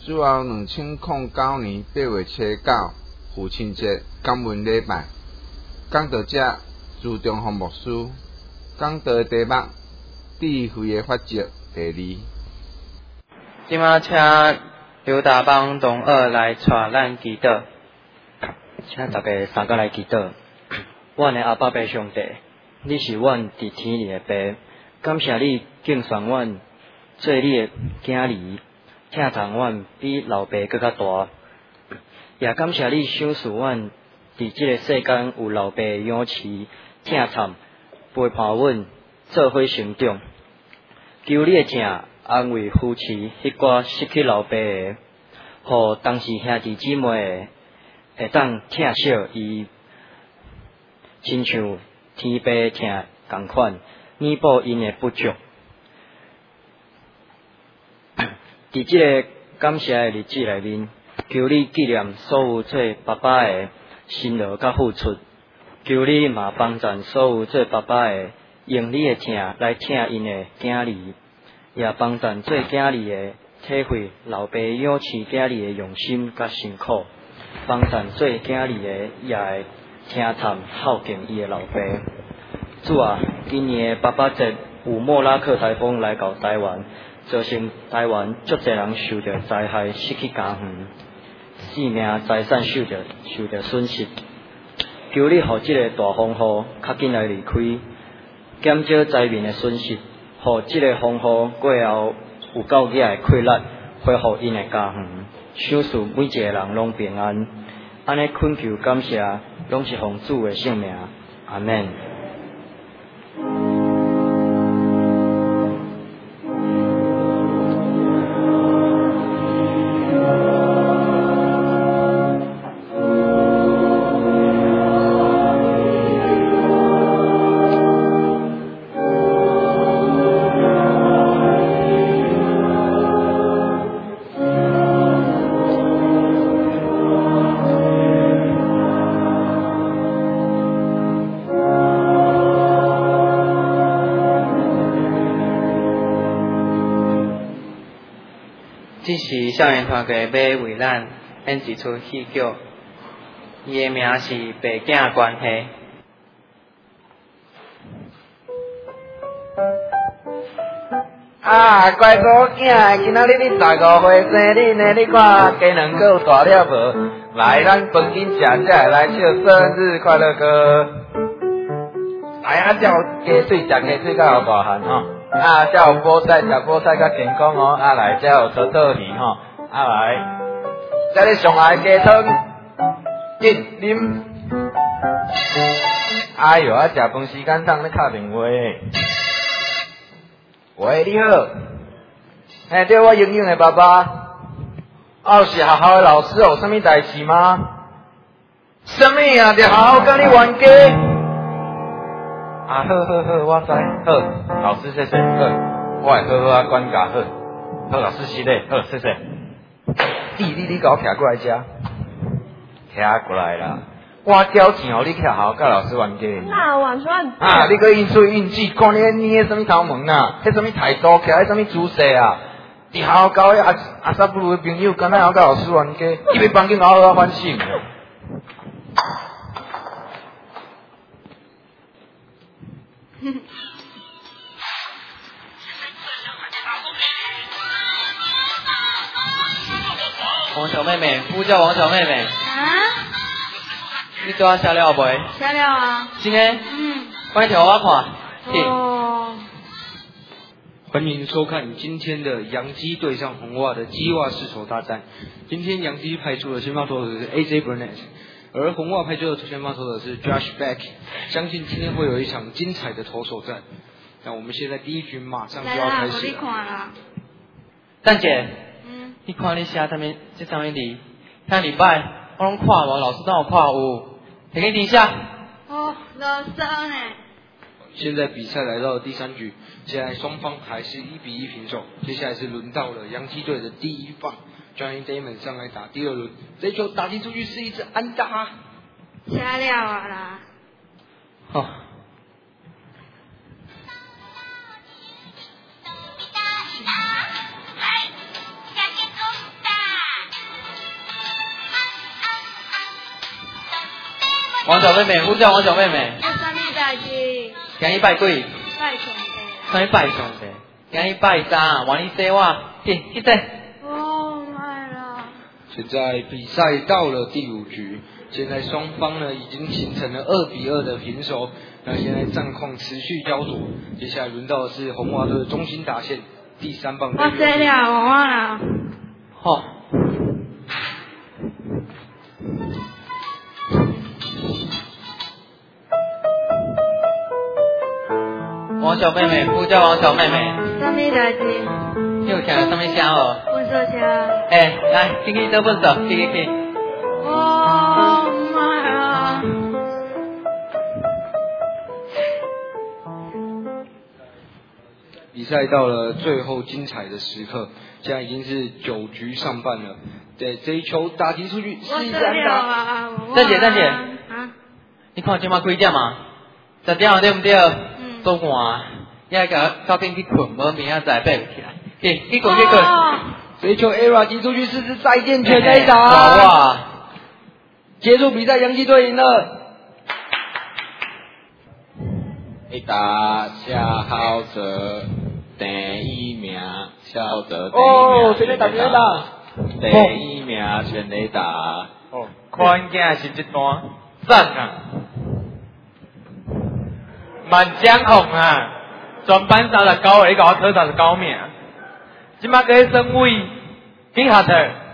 主后2009年8月7日父亲节感恩礼拜，讲道者朱中宏牧师，讲道的题目智慧的法则第2。 今仔请刘大邦同学来带咱祈祷，请大家三个来祈祷。阮的阿爸爸上帝，你是阮伫天里的爸，感谢你敬选阮做你的囝儿，疼痛阮比老爸更较大，也感谢你赏赐阮伫这个世间有老爸的养持、疼痛陪伴阮做伙成长。求你的疼安慰夫妻迄寡失去老爸的，互当时兄弟姊妹会当疼惜伊，亲像天父疼共款，弥补因的不足。伫即个感谢的日子内面，求你纪念所有做爸爸的辛劳甲付出，求你嘛帮助所有做爸爸的用你的疼来疼因的囝儿，也帮助做囝儿的体会老爸养饲囝儿的用心甲辛苦，帮助做囝儿的也会听谈孝敬伊的老爸。主啊，今年的爸爸节有莫拉克台风来到台湾，造成台湾足侪人受到灾害，失去家园，性命财产受到损失。求你互即个大风雨较紧来离开，减少灾民的损失，互即个风雨过后有够野的快乐，恢复因的家园，赏赐每一个人拢平安。安尼恳求感谢，拢是奉主的圣名，阿们。这是少年团队要为咱演一出戏剧，伊的名是《爸囝关系》。 乖哥囝，今仔日你15岁生日呢？你看鸡卵够大了无？来，咱饭紧食，才来唱生日快乐歌。来叫鸡水食鸡水，较有大汉吼。才有菠菜，食菠菜较健康哦。来，才有土豆鱼吼。来，再你上来鸡汤，饮啉。哎哟，食饭时间当咧敲电话。喂，你好。对，我莹莹的爸爸。是学校的老师，有啥物代志吗？啥物啊？着好好甲你冤家。好，我知，好，老师谢谢，我会好好管教，好，老师是嘞，好，谢谢。你甲我徛过来遮，徛过来啦。我交钱互你徛好甲老师冤家。 那完全。 你个应水应气，看你捏什么头毛啊？迄什么态度，徛迄什么姿势啊？你好好交阿萨布鲁的朋友，敢若要甲老师冤家，伊要帮紧好好反省。 王小妹妹，呼叫王小妹妹。你对我写了未？ 写了啊。 真的？快条我看。 欢迎收看今天的洋基对上红袜的鸡袜世仇大战。今天洋基派出的先发投手是 AJ Burnett， 而红袜派出的先发投手是 Josh Beck。相信今天会有一场精彩的投手战。那我们现在第一局马上就要开始了。 蛋姐，你看你写这上面字，下礼拜我拢看无，老师让我看有，可以停一下。 老师呢？ 现在比赛来到了第3局，现在双方还是1-1平手。接下来是轮到了洋基队的第一棒 Johnny Damon 上来打第2轮，这球打进出去是一支安打。 写了啊啦。 王小妹妹，呼叫王小妹妹。 有啥物代志？ 今日拜鬼， 拜上帝。 啥物拜上帝？今日拜啥？换你说我，去坐。 哦，妈啦！ 现在比赛到了第5局，现在双方呢已经形成了2-2的平手。那现在战况持续焦灼，接下来轮到的是红袜队的中心打线第3棒。 我知了，我啦。 好。王小妹妹，呼叫王小妹妹。 啥物代志？ 你有听到什么声哦？ 问说车。 来，去做问手，去。 哦，妈呀！ 比赛到了最后精彩的时刻，现在已经是9局上半了。对，这一球打击出去是一安打。 郑姐， 啊？ 你看今晚几点嘛？10点对不对？做晏，你还到顶去困，无明仔载爬不起来。去滚。 这一球 ERA 击出去，是再见全垒打。 哇！ 结束比赛，洋基队赢了。 一打下好者第1名，小者第 1名， 全垒打，第1名全垒打。 哦，看见是一段赞啊！满江红啊！全班39个，你甲我讨39名，即马个升位几下头？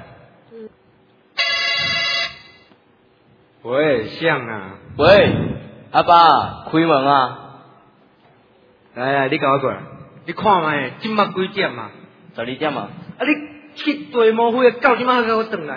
喂，像啊！ 喂，阿爸，开门啊！ 来，你甲我过来，你看卖，即马几点啊 ？12点啊！ 你去地毛灰到即马还给我转来。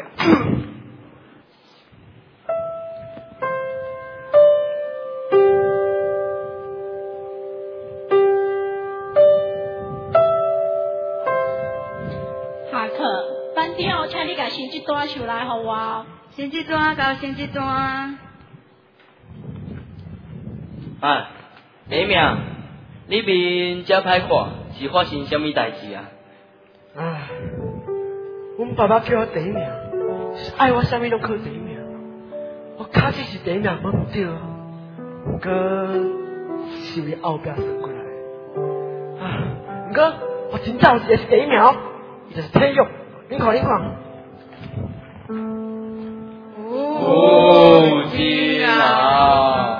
下课，班长，我请你甲成绩单收来互我。 成绩单交成绩单。 第1名，你面遮歹看，是发生什么代志啊？ 阮爸爸叫我第1名，是爱我啥物拢考第1名。我确实是第1名，无毋对啊。不过是为后壁算过来。不过我真正有一个是第1名，伊就是体育。你看。 天啊！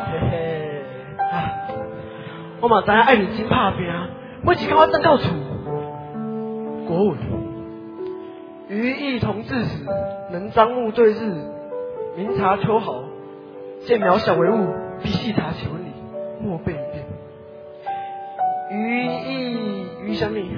我嘛知影爱认真打拼，每一天我回到厝，国文。余义同志死，能张目对日。明察秋毫，见渺小为物，必细查其文理，莫背一遍。余什么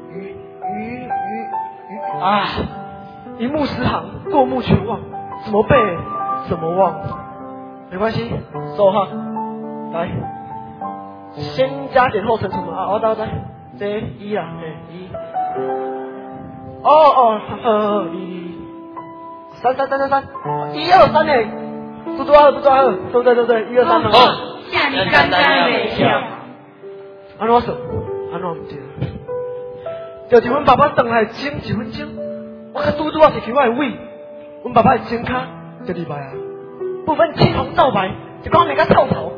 啊？一目十行，过目全忘，怎么背？怎么忘？没关系，收哈。来，先加减后乘除嘛啊！我知。这1啦，1。1，3，1、2、3嘞，不抓二，对不对？1、2、3嘛。 吓你刚刚袂晓。 安怎算？安怎唔对？就是阮爸爸转来钟1分钟，我较拄啊摕起我的位，阮爸爸的钟卡就礼拜啊，部分青红皂白，就讲我甲臭头。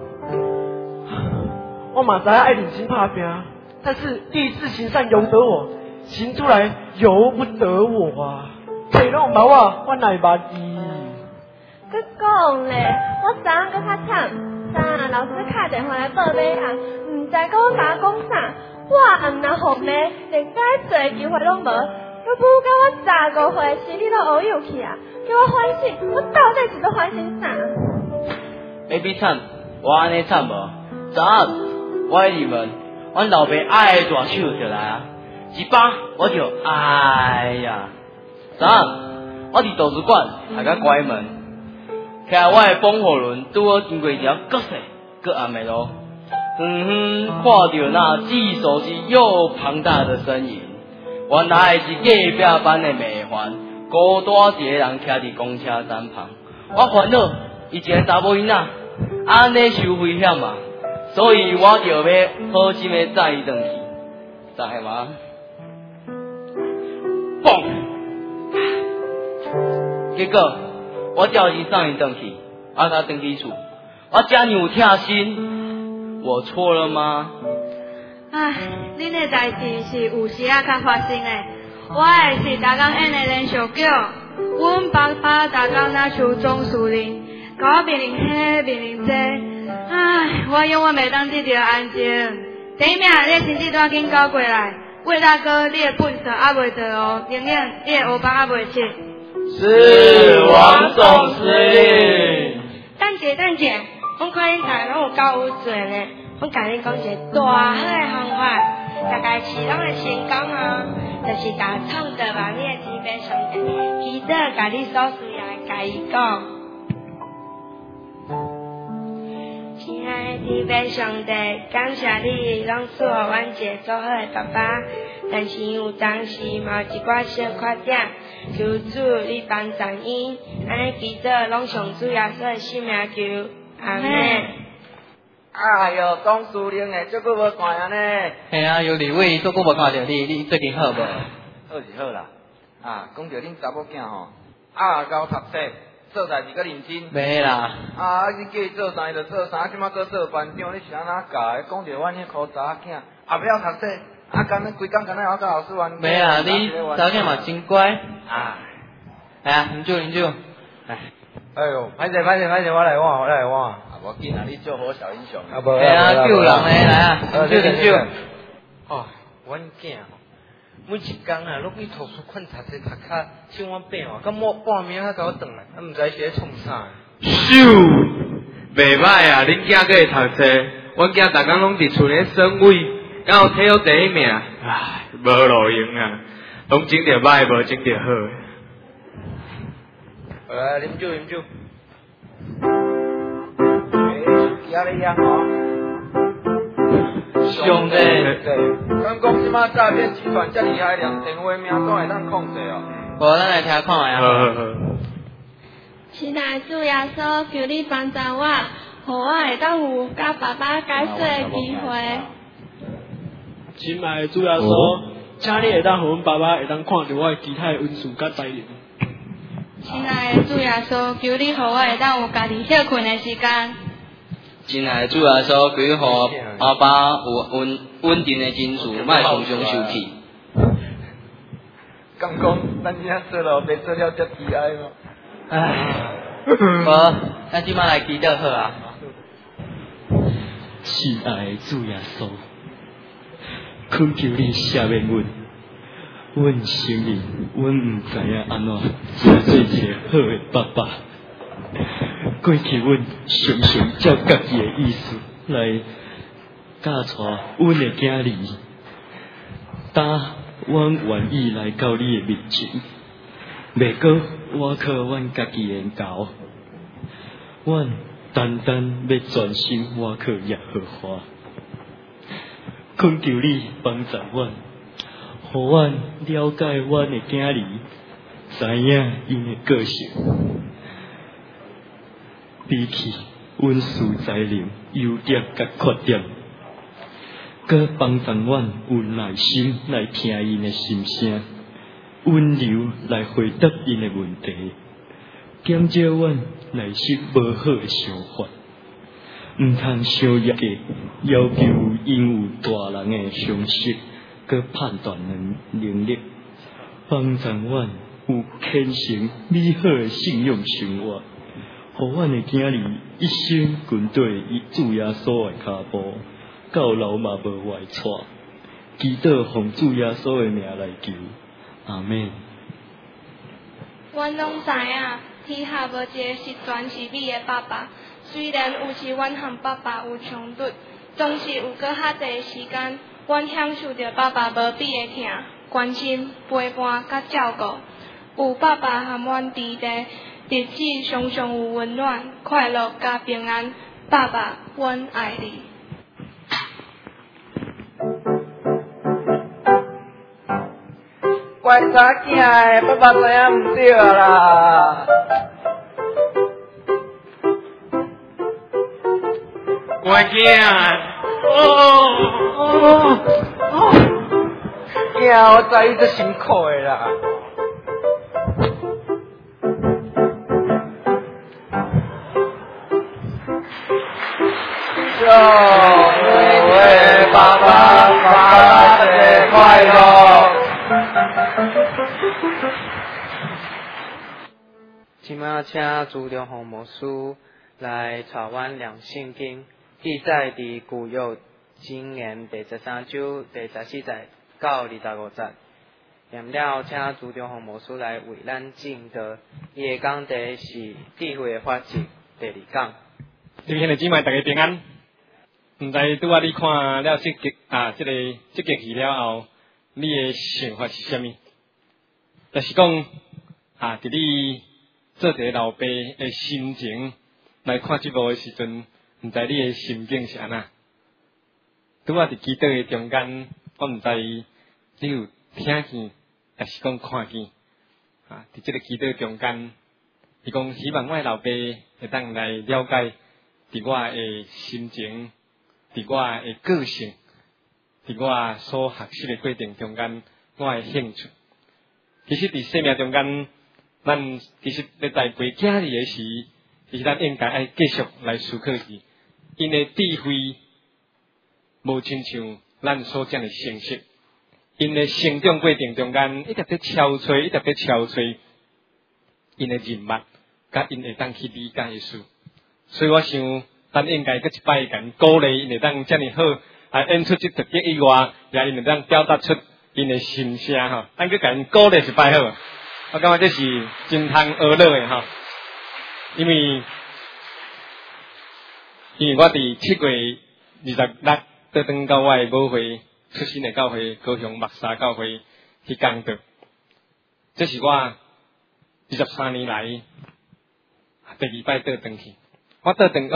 我嘛知爱认真打拼，但是立志行善由得我，行出来由不得我啊！谁拢冇我，我哪捌伊？ 佮讲咧，我昨昏佮较惨，老师打电话来报马啊，唔知佮我爸讲啥，我也毋能服骂，连解做机会拢无，佮母甲我15岁时你都学有去啊，叫我反省，我到底是要反省啥？ 会比惨，我安尼惨无？昨暗我喺你们，阮老爸爱大手就来啊，一巴我就哎呀！昨暗我伫图书馆下甲关门，徛我的风火轮拄好经过一条搁细搁暗的路，看到那既熟悉又庞大的身影，原来是隔壁班的美环，孤单一个人徛伫公车站旁，我烦恼伊一个查某囡仔安尼受危险啊！所以我就要好心的载伊转去，知吗？嘣！结果我叫伊送伊转去，他转去厝， 我这样有疼心，我错了吗？ 唉，恁的代志是有时啊才发生的。我的是逐工演的连续剧，阮爸爸逐工若像总司令，甲我命令迄命令这，唉，我永远袂当得到安静。第一名，你的成绩赶紧交过来。魏大哥，你的本事还袂到哦，玲玲，你的黑帮还袂切。 是王总司令。 等者，我看恁大拢有够有做咧，我甲恁讲一个大好的方法，大概是拢会成功哦，就是甲创造完你的天边上帝，记得甲你所需要的甲伊讲。亲爱的天边上帝，感谢你拢赐予阮一个做好的爸爸，但是有当时嘛有一寡小缺点，求主你帮助伊，安尼祈祷拢上主耶稣的圣名求，阿门。 哎哟，总司令诶，足久无看啊呢。 嘿啊，有李伟，足久无看到你，你最近好无？ 好是好啦。啊，讲到恁查某囝吼，交读册，做代志较认真。 袂啦。 你叫伊做啥伊就做啥，即马做班长，你是安怎教的？讲到阮迄箍查囝，后尾读册，干规工干那我甲老师玩。 袂啦，你查囝嘛真乖。哎呀，啉酒。 哎呦，歹势，我来换。我见啊，你做好小英雄。 哎呀，救人嘞，来啊，啉酒。 哦，阮囝吼，每一工啊，拢去图书馆读册读较像我爸哦，到半暝才甲我转来，毋知是咧创啥。 咻，袂歹啊！恁囝个会读册，阮囝逐工拢伫厝咧省委，敢有摕到第一名。唉，无路用啊，拢整着歹，无整着好。 来，啉酒。压力呀， 兄弟， 咱讲即马诈骗集团遮厉害，连电话名都会当控制哦。 无，咱来听看下啊。 亲爱的主耶稣，求你帮助我，互我会当有甲爸爸解释的机会。 亲爱的主耶稣，请你会当互阮爸爸会当看到我其他的恩赐甲才能。 亲爱的主耶稣，求你互我会当有家己休困的时间。 亲爱的主耶稣，求你互阿爸有稳定的情绪，莫常常生气。 刚讲咱今仔做了，袂做了遮悲哀吗？ 唉，无，咱即摆来祈祷好啊。 亲爱的主耶稣，恳求你赦免阮，阮承认，阮毋知影安怎做一个好的爸爸。过去阮常常照家己的意思来教带阮的囝儿，但阮愿意来到你的面前，袂过我靠阮家己的教，阮单单要专心我靠耶和华，恳求你帮助阮，互阮了解阮的囝儿，知影因的个性。比起阮事才能优点甲缺点，佮帮助阮有耐心来听因的心声，温柔来回答因的问题，减少阮内心无好的想法，毋通伤业嘅要求因有大人的常识佮判断能力，帮助阮有虔诚美好的信仰生活。互阮的囝儿一生跟对伊主耶稣的脚步，到老嘛无外错。祈祷奉主耶稣的名来求，阿门。 阮拢知影，天下无一个是全是你的爸爸。虽然有时阮和爸爸有冲突，总是有搁较侪时间，阮享受着爸爸无比的疼、关心、陪伴甲照顾。有爸爸和阮伫咧。日子常常有温暖、快乐加平安。爸爸，阮爱你。 乖查囝的，爸爸知影毋对啦。 乖囝， 囝，我知你足辛苦的啦。 祝各位爸爸爸爸节快乐。 今麦请朱中宏牧师来查阮两圣经，记载伫古约箴言第13章第14节到25节。念了，请朱中宏牧师来为咱证道。伊的讲题是智慧的法则第2讲。 今天的姊妹大家平安。唔知拄仔你看了这个戏了后，你的想法是啥物？就是讲伫你做一个老爸的心情来看这部的时阵，唔知你的心境是安那？拄仔伫祈祷的中间，我唔知你有听见，还是讲看见？伫这个祈祷中间，伊讲希望我的老爸会当来了解，伫我的心情，伫我的个性，伫我所学习的过程中间，我的兴趣。其实伫生命中间，咱其实咧在培囝儿的时，其实咱应该爱继续来思考是，因的智慧无亲像咱所讲的成熟，因的成长过程中间一直在憔悴，因的人脉，甲因会当去理解的事。所以我想，咱应该搁一摆甲因鼓励，因会当遮尔好，演出这特辑以外，也因会当表达出因的心声吼，咱搁甲因鼓励一摆好。我感觉这是真通学乐的吼，因为我伫7月26倒转到我的母会出身的教会高雄木沙教会去讲道，这是我23年来第2摆倒转去。我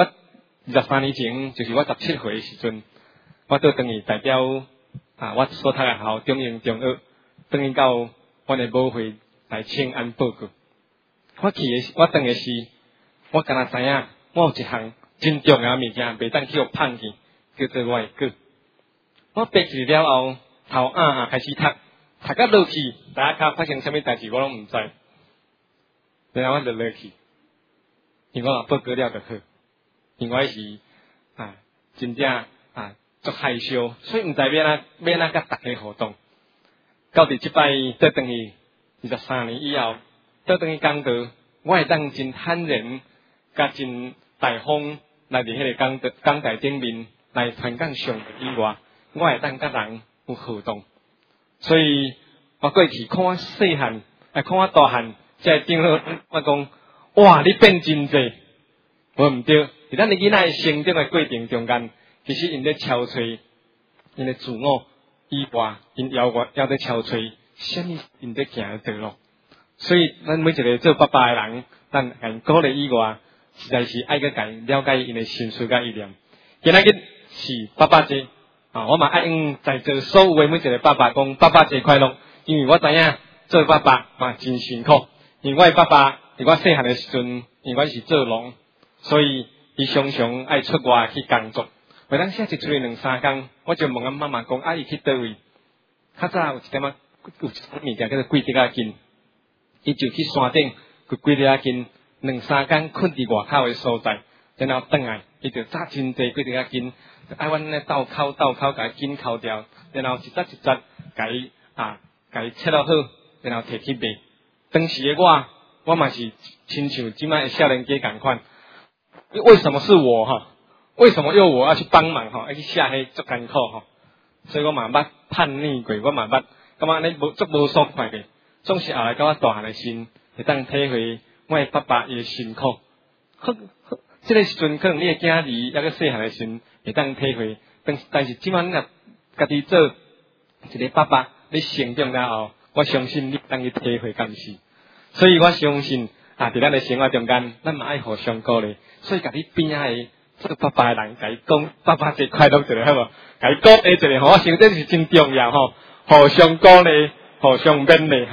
23年前就是我17岁的时阵，我倒转去代表我所读的校中英中学，转去到我的母会来请安报告。我转的是，我敢若知影，我有一项真重要的物件，袂当去互放弃，叫做我的歌。我爬起了后，头开始读到落去，大家发生啥物代志我拢毋知，然后我就落去，因为我报告了就好，因为我是真正足害羞，所以毋知要安甲大家互动。到伫即摆倒转去23年以后，倒转去讲道，我会当真坦然，甲真大方来伫迄个讲台顶面来传讲上帝以外，我会当甲人有互动。所以我过去看我细汉，看我大汉，才会顶好我讲，哇，你变真济，无毋对。伫咱的囡仔成长的过程中间，其实因咧憔悴，因咧自我以外，因要咧憔悴，啥物因咧行的道路。所以咱每一个做爸爸的人，咱甲因鼓励以外，实在是爱去甲因了解因的心思甲意念。今仔日是爸爸节，我嘛爱用在座所有的每一个爸爸讲爸爸节快乐，因为我知影做爸爸真辛苦。因为我的爸爸伫我细汉的时阵，因为我是做农，所以伊常常爱出外去工作。每当写一出2-3工，我就问阮妈妈讲，伊去倒位？较早有一点物件叫做跪地仔筋，伊就去山顶跪地仔筋，2-3工困伫外口的所在，然后转来，伊就扎真济跪地仔筋，爱阮咧倒扣甲筋扣掉，然后一节甲伊切落好，然后摕去卖。当时的我嘛是亲像即摆的少年家共款。为什么是我为什么又我要去帮忙要去写迄足艰苦所以我嘛捌叛逆过，我嘛捌感觉安尼足无爽快过。总是后来到我大汉的心，会当体会我的爸爸伊的辛苦。这个时阵可能你的囝儿抑个细汉的时，会当体会。但是即摆你若家己做一个爸爸，你成长了后，我相信你当去体会敢是。所以我相信伫咱的生活中间，咱嘛爱互相鼓励。所以家己边仔的做爸爸的人，甲伊讲爸爸节快乐一下，好无？甲伊鼓励一下，我想这是真重要互相鼓励，互相勉励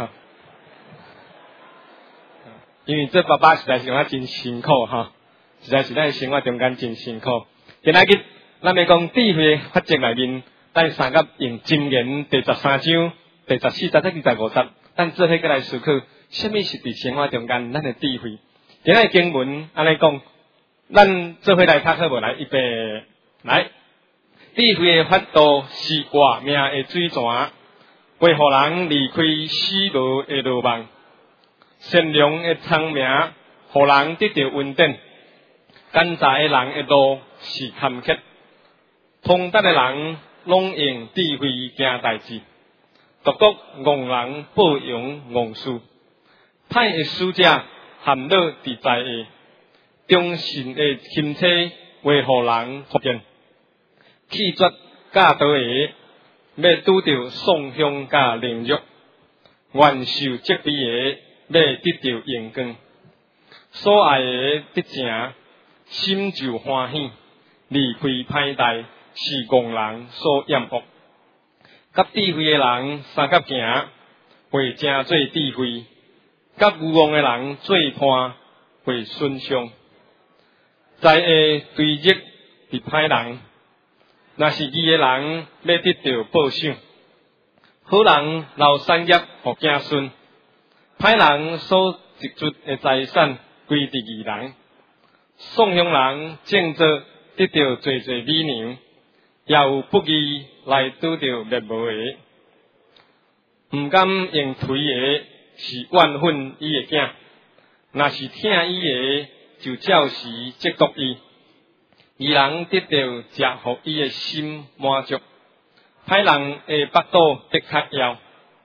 因为做爸爸实在是真辛苦实在是咱的生活中间真辛苦。今仔日咱要讲智慧法则内面，咱三甲用箴言第13章第14、16、25，咱做伙过来思考，什么是伫生活中间咱的智慧？今仔的经文安尼讲，咱做伙来读好无？来，预备来，智慧的法度是活命的水泉，为互人离开死亡的路网；善良的聪明，互人得到稳定；奸诈的人的路是坎坷，通达的人拢用智慧行代志，独独戆人报用戆事。歹的使者含乐伫在下，忠信的钦差为互人福建。气绝教导的，要拄着丧香甲凌辱；愿受责备的，要得到荣光。所爱的得成，心就欢喜；离开歹代，是戆人所厌恶。甲智慧的人三甲行，会正做智慧；甲愚妄的人做伴，会损伤。在下对逆是歹人。若是义的人，要得到报赏；好人留产业互子孙，歹人所积蓄的财产归伫义人。丧香人种作得到侪侪美牛，也有不义来拄到灭无的。毋甘用推的，是怨恨伊的囝；若是疼伊的，就照实折国伊。义人得到食互伊的心满足，歹人的腹肚得较枵。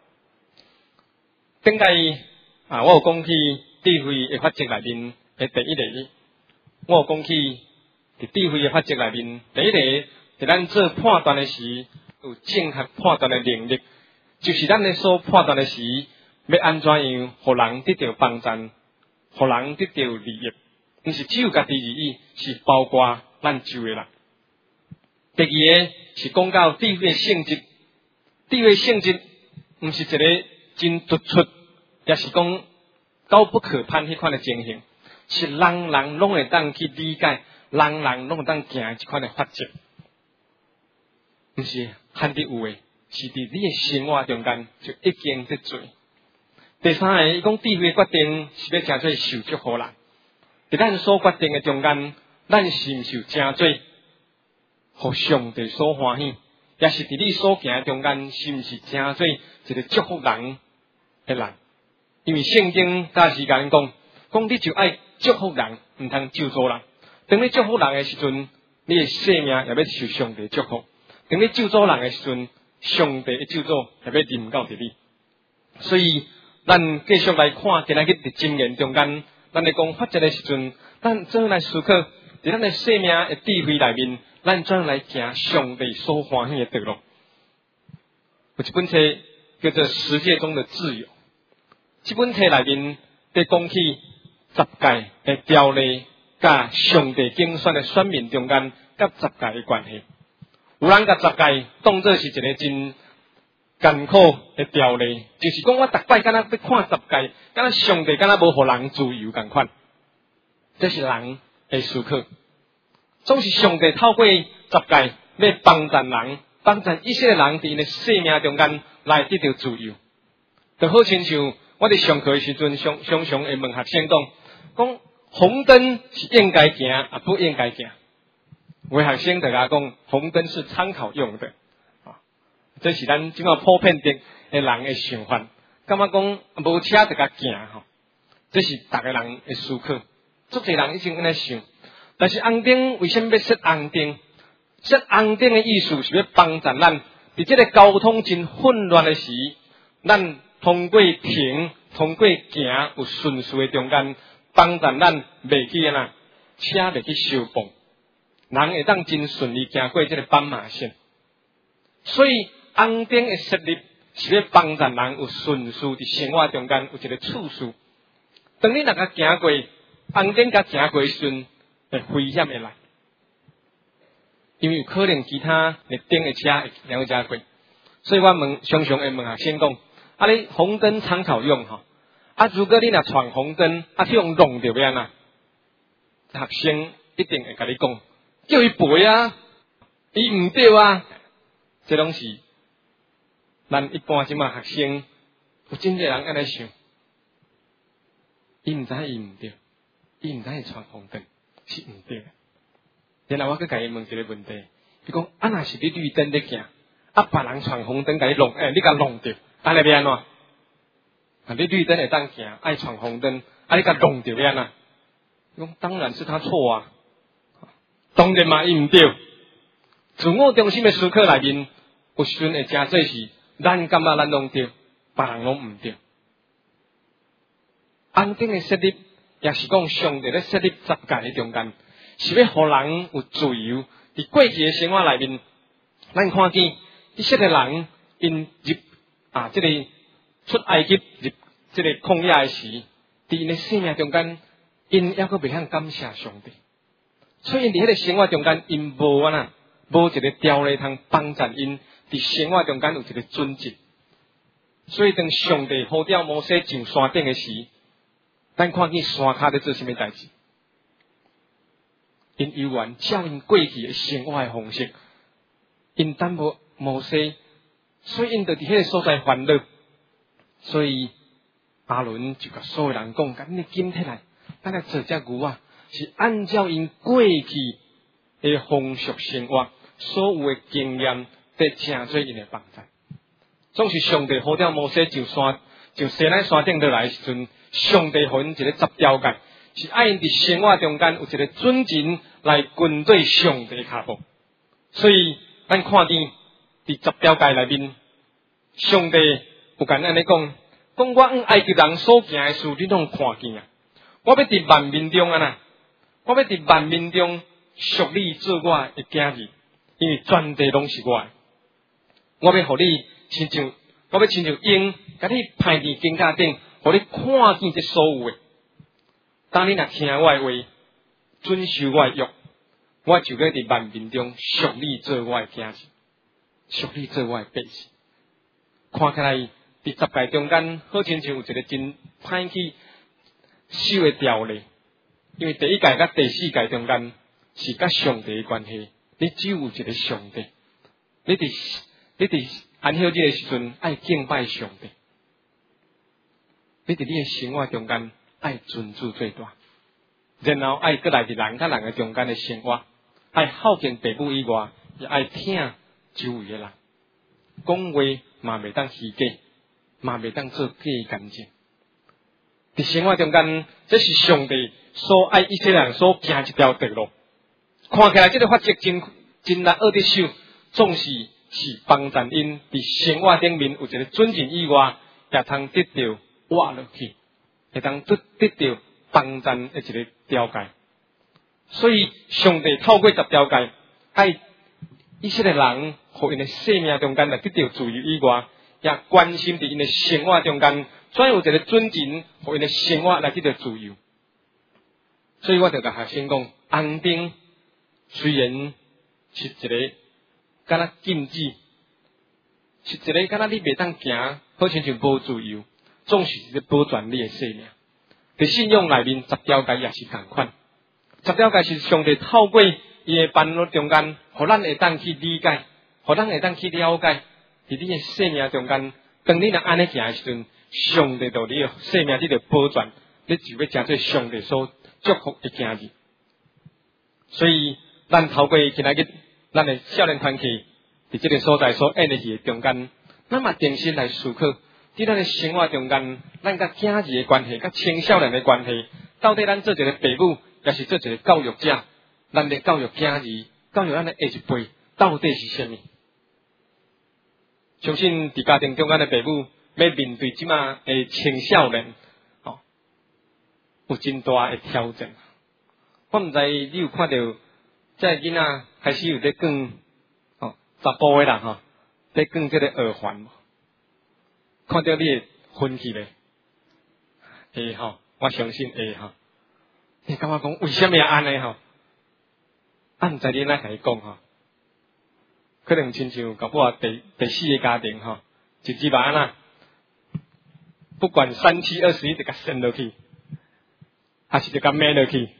顶解我有讲起智慧的法则内面的第一个，我有讲起伫智慧的法则内面第一个，伫咱做判断的时有正确判断的能力，就是咱咧所判断的时，要安怎样，互人得到帮助，互人得到利益，毋是只有家己利益，是包括咱周围人。第二个是讲到智慧的性质，智慧的性质毋是一个真突出，也是讲高不可攀迄款的情形，是人人拢会当去理解，人人拢会当行即款的法则，毋是罕得有诶，是伫你诶生活中间就已经在做。第三个，伊讲智慧决定是要诚做受祝福人，伫咱所决定诶中间，咱是毋是有诚做互上帝所欢喜，也是伫你所行诶中间，是毋是诚做一个祝福人诶人？因为圣经早时甲咱讲你就爱祝福人，毋通咒詛人。当你祝福人诶时阵，你诶生命也要受上帝祝福；当你咒詛人诶时阵，上帝诶咒诅也要临到伫你。所以，咱继续来看今仔日伫箴言中间，咱咧讲法则诶时阵，咱怎样来思考伫咱诶生命诶智慧内面，咱怎样来行上帝所欢喜诶道路？有一本册叫做《世界中的自由》，这本册内面在讲起十诫诶条例，甲上帝竞选诶选民中间，甲十诫诶关系。有人甲十诫当作是一个真艰苦诶条例，就是讲我逐摆敢若要看十诫，敢若上帝敢若无互人自由共款。这是人诶思考。总是上帝透过十诫要帮助人，帮助一些人伫因诶生命中间来得到自由。就好亲像我伫上课诶时阵，常常会问学生讲红灯是应该行啊，不应该行。有学生就甲讲，红灯是参考用的，这是咱即马普遍的人诶想法。感觉讲无车就甲行吼，这是逐个人诶思考。足侪人已经安尼想，但是红灯为什么要设红灯？设红灯诶意思是要帮助咱伫即个交通真混乱诶时，咱通过停、通过行有顺序诶中间，帮助咱袂去安车袂去相碰。人会当真顺利行过这个斑马线，所以红灯的设立是要帮助人有顺序伫生活中间有一个次序。当你若甲行过红灯甲行过时阵，危险会来，因为有可能其他绿灯的车会了解过。所以我常常会问学生讲：你红灯参考用吼，如果你若闯红灯，去用弄着要安怎？学生一定会甲你讲。叫伊赔啊，伊毋对啊，这拢是咱一般即马学生有真侪人安尼想，伊毋知伊毋对，伊毋知伊闯红灯是毋对的。 然后我佮甲伊问一个问题，伊讲啊，若是你绿灯咧行，啊，别人闯红灯甲你弄，你甲弄着，安尼要安怎？啊，你绿灯会当行，爱闯红灯，啊，你甲弄着要安怎？伊讲当然是他错啊，当然嘛，伊毋对。自我中心的思考内面，有时阵会真做是，咱感觉咱拢对，别人拢毋对。安定的设立，也是讲上帝咧设立十诫的中间，是要互人有自由。伫过去的生活内面，咱看见一些的人因入这个出埃及入这个旷野的时，伫因的生命中间，因还阁未晓感谢上帝，所以因伫迄个生活中间，因无安那。无一个条例通帮助因伫生活中间有一个准则，所以当上帝呼召摩西上山顶的时，咱看见山骹在做什么代志？因犹原照因过去的生活的方式，因等无摩西，所以因就伫迄个所在烦恼。所以阿伦就甲所有人讲：，甲你捡起来，咱来做只牛啊，是按照因过去的风俗生活。所有的经验，得正做因的帮助。总是上帝呼召摩西就西奈山顶落来的时阵，上帝互因一个十条诫，是爱因伫生活中间有一个准绳来跟对上帝的脚步。所以咱看见伫十条诫内面，上帝有甲安尼讲，我往埃及人所行的事，你拢看见啊！我要伫万民中啊呐，我要伫万民中属你做我的囝儿。因为全地拢是我的，我要互你亲像鹰，甲你排伫肩胛顶，互你看见这所有的。当你若听我的话，遵守我的约，我就要伫万民中属你做我的囝儿，属你做我的百姓。看起来伫十诫中间，好亲像有一个真歹去守的条例，因为第一诫甲第四诫中间是甲上帝的关系。你只有一个上帝，你伫安息日的时阵爱敬拜上帝，你伫你的生活中间爱尊主最大，然后爱搁来伫人甲人的中间的生活，爱孝敬父母以外，也爱听周围的人，讲话嘛袂当虚假，嘛袂当做假感情。伫生活中间，这是上帝所爱一些人所行一条道路。看起来这个法则真难学得手，总是帮助因伫生活顶面有一个准绳以外，也通得到活落去，会当得到帮助的一个条件。所以上帝透过十条诫，爱一些人，互因的生命中间来得到自由以外，也关心伫因的生活中间，怎有一个准绳，互因的生活来得到自由。所以我就甲学生讲，安定。虽然是一个敢若禁止，是一个敢若你袂当行，好亲像无自由，总是咧保全你的生命。伫信仰内面，十条诫也是同款。十条诫是上帝透过伊的办路中间，互咱会当去理解，互咱会当去了解，伫你的生命中间，当你若安尼行的时阵，上帝就你的生命你着保全，你就要成做上帝所祝福的囝儿。所以。咱透过今仔日，咱的少年团体伫这个所在所演的戏中间，咱嘛定心来思考，伫咱的生活中间，咱甲囝儿的关系，甲青少年的关系，到底咱做一个父母，也是做一个教育者，咱咧教育囝儿，教育咱的下一辈，到底是什么？相信伫家庭中间的父母，要面对即马的青少年，有真大的挑战。我毋知你有看到？这囡仔开始有在讲，查甫的人在讲这个耳环，看到你会分去咧，会我相信会你感觉讲为什么要安尼毋知你哪甲伊讲可能亲像搞不好第四个家庭一支把安那，不管3、7、20，就甲伸落去，还是就甲孭落去。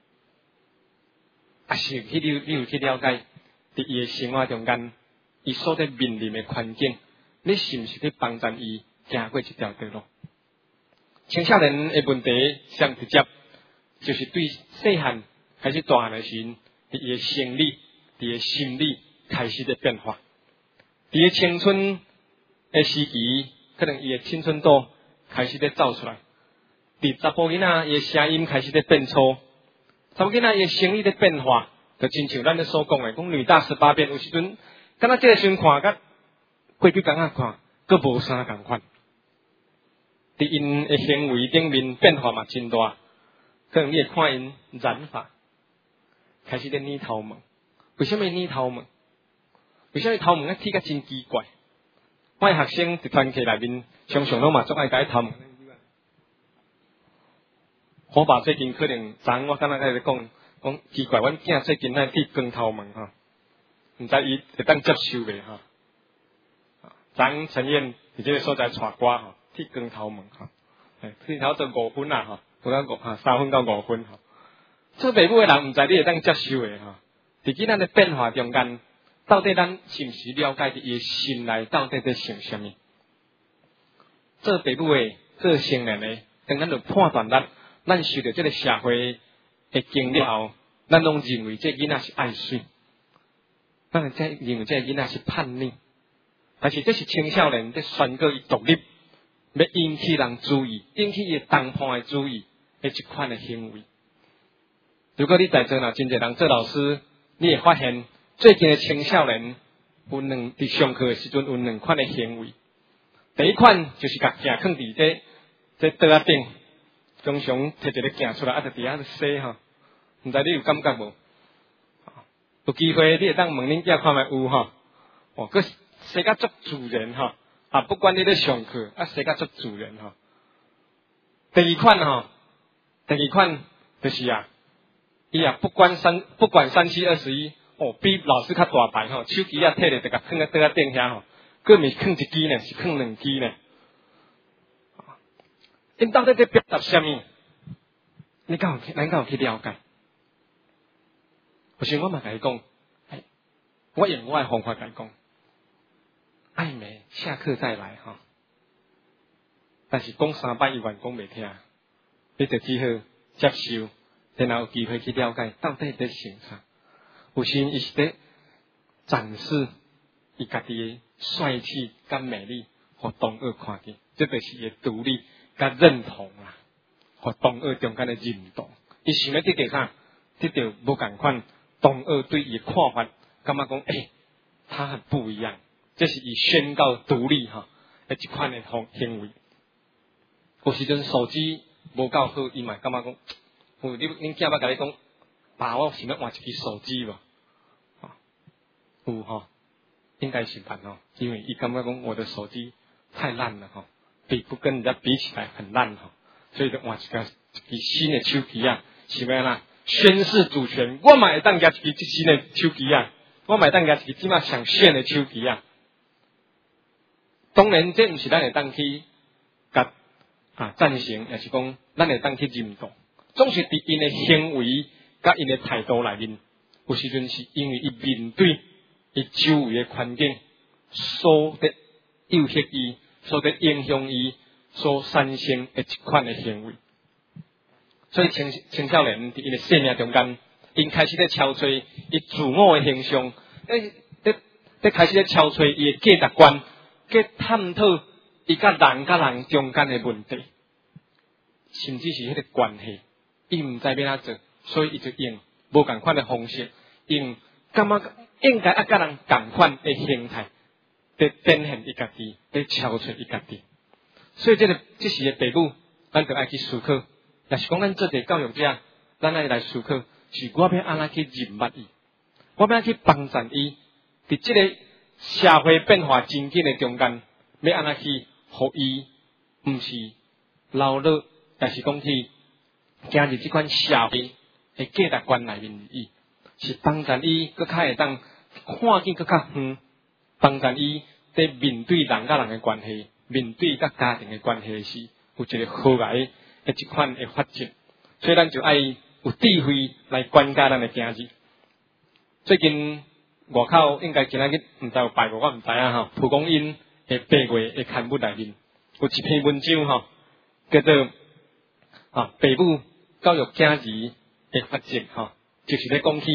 也是你有去了解，伫伊的生活中间，伊所在面临的环境，你是毋是去帮助伊行过一条道路？青少年的问题上直接，就是对细汉开始大汉的时， 伫伊诶生理、伫伊心理开始咧变化。伫伊青春诶时期，可能伊诶青春痘开始咧走出来。伫查甫囡仔伊诶声音开始咧变粗，查某囡仔伊诶生理咧变化，就亲像咱咧所讲诶，讲女大18变，有时阵敢若即个时阵看甲过去刚仔看，佫无啥共款。伫因诶行为顶面变化嘛真大，可能你会看因染发，开始咧染头毛。为什么染头毛？为什么头毛啊剃甲真奇怪？我诶学生伫团契内面，常常拢嘛总爱甲伊头毛。我爸最近可能昨我敢若在咧讲奇怪，阮囝最近爱剃光头毛吼，毋知伊会当接受袂吼？昨陈燕伫即个所在带歌吼。剃光头毛哈，剃头做5分啦哈，有到3分到5分哈。做父母诶人毋知你会当接受诶哈。伫囡仔诶变化中间，到底咱是毋是了解伫伊诶心内到底在想啥物？做父母诶、做成人诶，当咱就判断咱受到即个社会诶经历后，咱拢认为这囡仔是爱水，咱认为这囡仔是叛逆，但是这是青少年在宣告伊独立。要引起人注意，引起伊同伴诶注意，诶一款诶行为。如果你在座若真侪人做老师，你会发现最近诶青少年有伫上课诶时阵有2款诶行为。第一款就是甲镜放伫这桌仔顶，常常摕一个镜出来，就伫遐洗吼。毋知你有感觉无？有机会你会当问恁囝看觅有吼，佫洗甲足自然吼。不管你咧上课，洗甲足自然吼。第二款就是伊不管3七21，比老师较大牌吼，手机摕咧就甲放在桌仔顶遐吼，佫毋是放1支呢，是放2支呢。因到底在表达啥物？咱敢有去了解？有时我嘛甲伊讲，我用我诶方法甲伊讲。暧昧，下课再来哈。但是讲3摆伊愿讲袂听，你就只好接受，然后有机会去了解到底在想啥。有时伊是在展示伊家己诶帅气甲美丽，互同学看见，这就是伊诶独立甲认同啦，互同学中间诶认同。伊想要得到啥？得到无共款同学对伊诶看法，感觉讲他很不一样。这是以宣告独立哈，一款的行为。有时阵手机无够好，伊嘛感觉讲，恁囝捌甲你讲，爸，我想要换一支手机无？有吼，应该是办吼，因为伊感觉讲我的手机太烂了吼，不跟人家比起来很烂吼，所以就换一支新的手机啊，是咩啦？宣示主权，我嘛会当加一支新的手机啊，我嘛会当加一支即马上炫的手机啊。当然，这毋是咱会当去甲赞成，也是讲咱会当去认同。总是伫因的行为甲因的态度内面，有时阵是因为伊面对伊周围的环境所得诱惑伊、所得影响伊、所产生的一款的行为。所以青少年伫因的生命中间，因开始咧敲碎伊自我的形象，开始咧敲碎伊的价值观。去探讨伊甲人中间的问题，甚至是迄个关系，伊毋知要怎做，所以伊就用无共款的方式，用感觉应该甲人共款的形态，来展现伊家己，来超出伊家己。所以这是个父母，咱就爱去思考，也是讲咱做个教育者，咱爱来思考，是我要安怎去认捌伊，我要去帮助伊，伫这个社会变化真紧的中间，要安怎去互伊，毋是流落，但是讲去行入这款社会的价值观内面伊，是帮助伊更较会当看见更较远，帮助伊在面对人甲人的关系，面对甲家庭的关系时，有一个好来的一款的发展。所以咱就爱有智慧来管教咱的囝子。最近外口应该今仔日毋知有拜过，我毋知影吼。蒲公英的8月的刊物内面有一篇文章吼，叫做父母教育囝儿的发展吼，就是咧讲起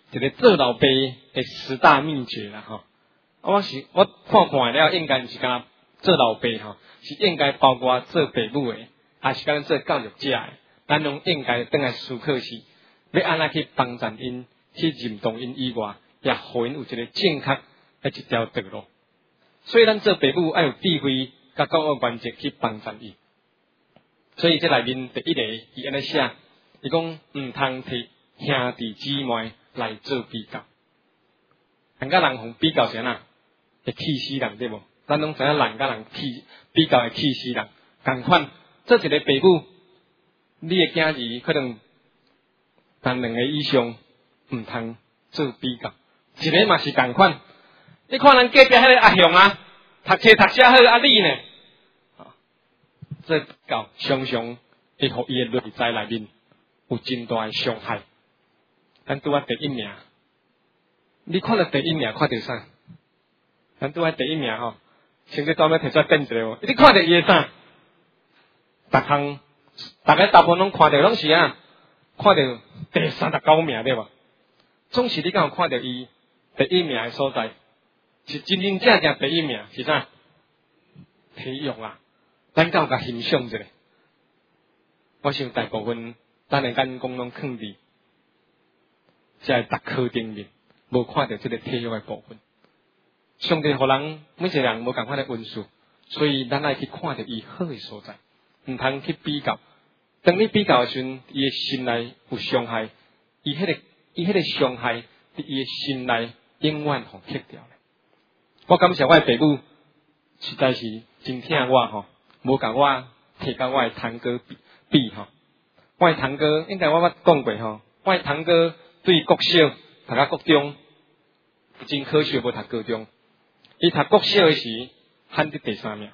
一个做老爸的10大秘诀啦吼。我看看了，应该毋是干做老爸吼，是应该包括做爸母的，也是干做教育者的。咱拢应该倒来思考是，要安怎去帮助因，去认同因以外，也互因有一个正确的一条道路。所以咱做爸母要有智慧，甲教育原则去帮助伊。所以这内面第一个，伊安尼写，伊讲毋通摕兄弟姊妹来做比较。人甲人互比较是哪？会气死人对无？咱拢知影人甲人比较会气死人。共款，做一个爸母，你的囝儿可能但2个以上，毋通做比较。一个嘛是共款。你看咱隔壁迄个阿雄啊，读册好，啊你呢？这比较常常会互伊的内在内面有真大的伤害。咱拄啊第一名，你看到第一名看到啥？咱拄啊第一名吼，成绩单要摕出来变一个无？你看到伊的啥？大家大部分拢看到拢是啊，看到第39名对无？总是你敢有看到伊第一名的所在？是真真正正第一名是啥？体育啊，咱敢有甲欣赏一下？我想大部分咱的眼光拢放伫这读科顶面，无看到这个体育的部分。上帝互人每一个人无共款的恩赐，所以咱爱去看到伊好的所在，毋通去比较。当你比较的时阵，伊的心内有伤害，伊迄个伤害伫伊的心内永远互克掉咧。我感谢我的爸母，实在是真疼我吼，无甲我摕甲我的堂哥比吼。我的堂哥应该我捌讲过吼，我的堂哥对国小读到国中，真可惜无读高中。伊读国小的时，喊伫第3名，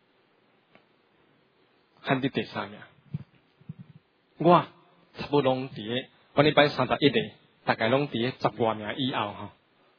我差不多拢伫咧，我那班31个，大概拢伫咧10外名以后吼。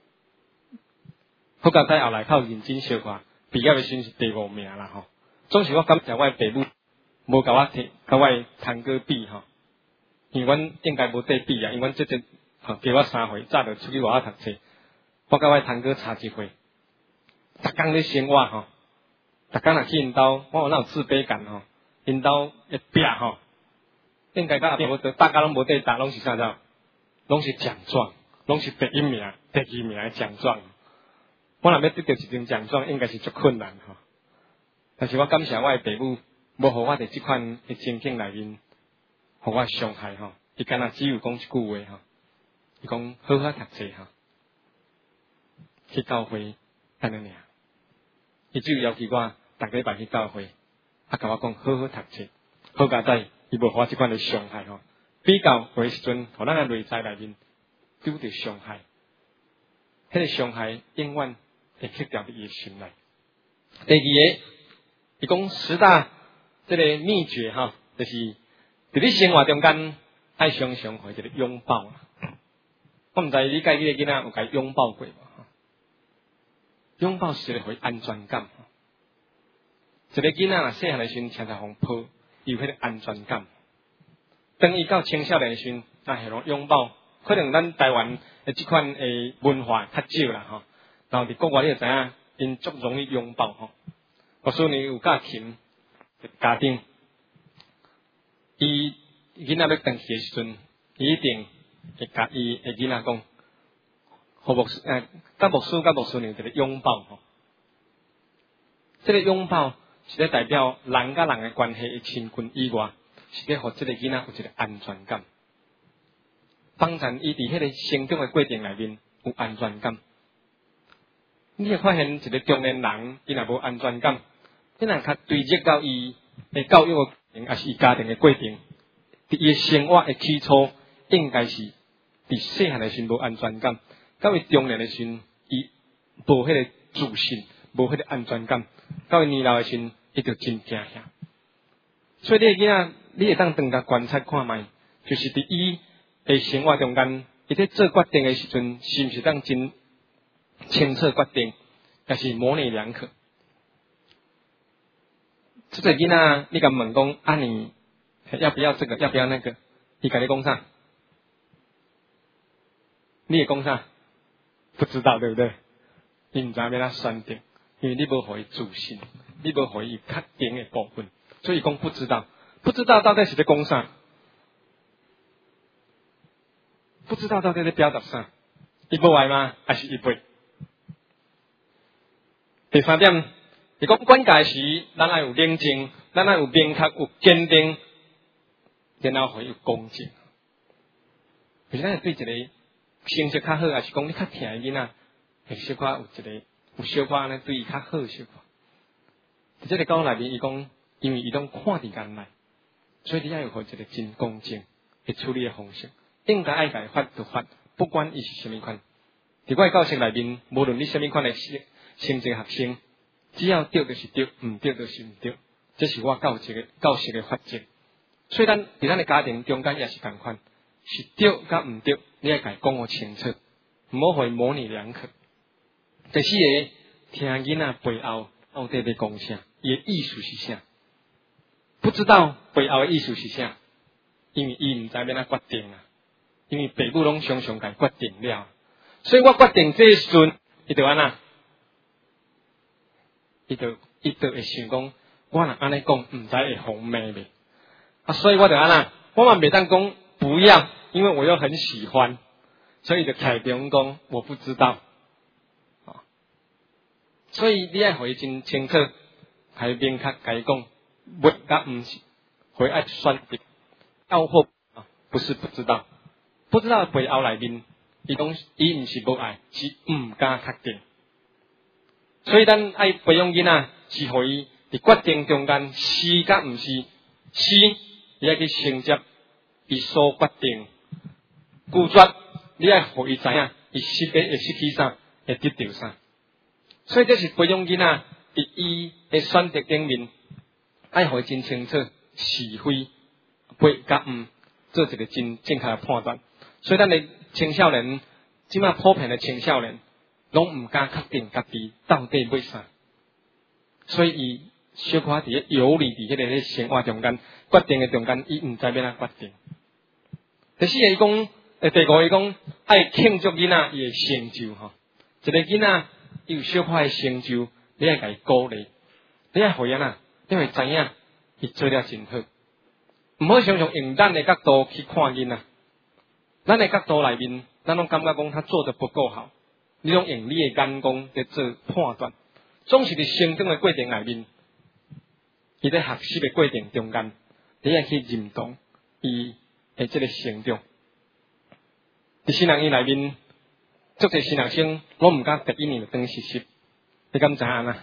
好佳在后来较认真小看，毕业的时阵是第5名啦吼。总是我感谢我的爸母，无甲我甲我的堂哥比吼，因为阮应该无得比啊，因为阮即叫我3岁，早就出去外口读册，我甲我的堂哥差1岁，逐工咧生活吼，逐工若去因兜，我有那有自卑感吼，因兜会拼吼，应该甲无得，大家拢无得打，拢是啥子？拢是奖状，拢是第1名、第2名的奖状。我若要得到一张奖状，应该是足困难吼。但是我感谢我的爸母，无互我伫即款的情境内面，互我伤害吼。伊敢若只有讲一句话吼，伊讲好好读册吼，去教会安尼尔。伊只有要求我逐个礼拜去教会，甲我讲好好读册。好佳在伊无互我即款的伤害吼。比较有时阵，互咱的内在内面拄着伤害，迄个伤害永远会克掉伫伊心内。第2个，伊讲10大这个秘诀哈，就是伫你生活中间爱常常互一个拥抱啦。我毋知你家己的囡仔有甲伊拥抱过无？拥抱是互伊安全感。一个囡仔若细汉的时阵，常常互抱，伊有迄个安全感。当伊到青少年的时阵，那互人拥抱。可能咱台湾的即款诶文化较少啦吼，然后伫国外你就知影，因足容易拥抱吼。我说你有教琴家庭，伊囡仔要登去的时阵，伊一定会甲伊的囡仔讲，互牧师甲牧师娘一个拥抱吼。这个拥抱是咧代表人甲人的关系的亲近以外，是咧互这个囡仔有一个安全感。帮助伊伫迄个成长的过程内面有安全感。你会发现一个中年人，伊若无安全感，你若较对接到伊的教育的过程，也是伊家庭的过程，伫伊的生活的基础，应该是伫细汉的时无安全感，到伊中年的时，伊无迄个自信，无迄个安全感，到伊年老的时，伊就真惊吓。所以你个囝仔，你会当当甲观察看觅，就是伫伊在生活中间，伊在做决定的时阵，是毋是当真清楚决定，还是模棱两可？这个囡仔，你甲问讲，啊你要不要这个，要不要那个？伊甲你讲啥？ 你会讲啥？不知道，对不对？你唔知要他选择，因为你无互伊自信，你无互伊确定的部分，所以讲不知道，不知道到底是在讲啥？不知道到底在表达啥？伊无爱吗？还是伊袂？第三点，是讲管教时，咱爱有冷静，咱爱有明确、有坚定，然后会有恭敬。而咱对一个成绩较好，还是讲你较疼的囡仔，会小可有小可呢，对伊较好小可。在这个教内面，伊讲，因为伊拢看伫眼内，所以你要有一个真恭敬的处理的方式，应该爱改发就发，不管伊是什么款。伫我的教室内面，无论你什么款的成绩学生，只要对就是对，唔对就是唔对，这是我教室的法则。所以咱伫咱的家庭中间也是同款，是对甲唔对，你要甲伊讲互清楚，唔好互伊模棱两可。第四个，听囡仔背后到底在讲啥，伊的意思是啥？不知道背后的意思是啥，因为伊唔知要哪决定啊，因为父母拢常常甲伊决定了，所以我决定这时阵，伊就安那，伊就会想讲，我若安尼讲，唔知会红咩未？啊，所以我就安那，我嘛袂当讲不要，因为我又很喜欢，所以就开中讲我不知道，啊，所以你要互伊真清楚，还明确甲伊讲，不甲唔是，互伊爱选择，要或啊，不是不知道，不知道的背后内面，伊唔是无爱，是唔敢确定。所以咱爱培养囡仔，是互伊伫决定中间是甲唔是，是你要去承接伊所决定，拒绝你要互伊知影，伊会失去啥，会得到啥。所以这是培养囡仔伫伊的选择顶面，爱互伊真清楚是非对甲唔，做一个真正确的判断。所以咱的青少年，即马普遍的青少年，拢唔敢确定家己到底要啥，所以伊小可伫游离伫迄个生活中间，决定的中间，伊唔知要哪决定。第四个伊讲，第五伊讲爱庆祝囡仔伊的成就吼，一个囡仔伊有小可的成就，你爱甲伊鼓励，你爱互伊啊，你会知影伊做了真好，唔好常常用咱的角度去看囡仔，咱的角度内面，咱拢感觉讲他做得不够好。你拢用你的眼光在做判断，总是伫成长的过程内面，伊在学习的过程中间，你要去认同伊的这个成长。伫新人院内面，足侪新学生拢唔敢第一年就当实习，你敢知影啊？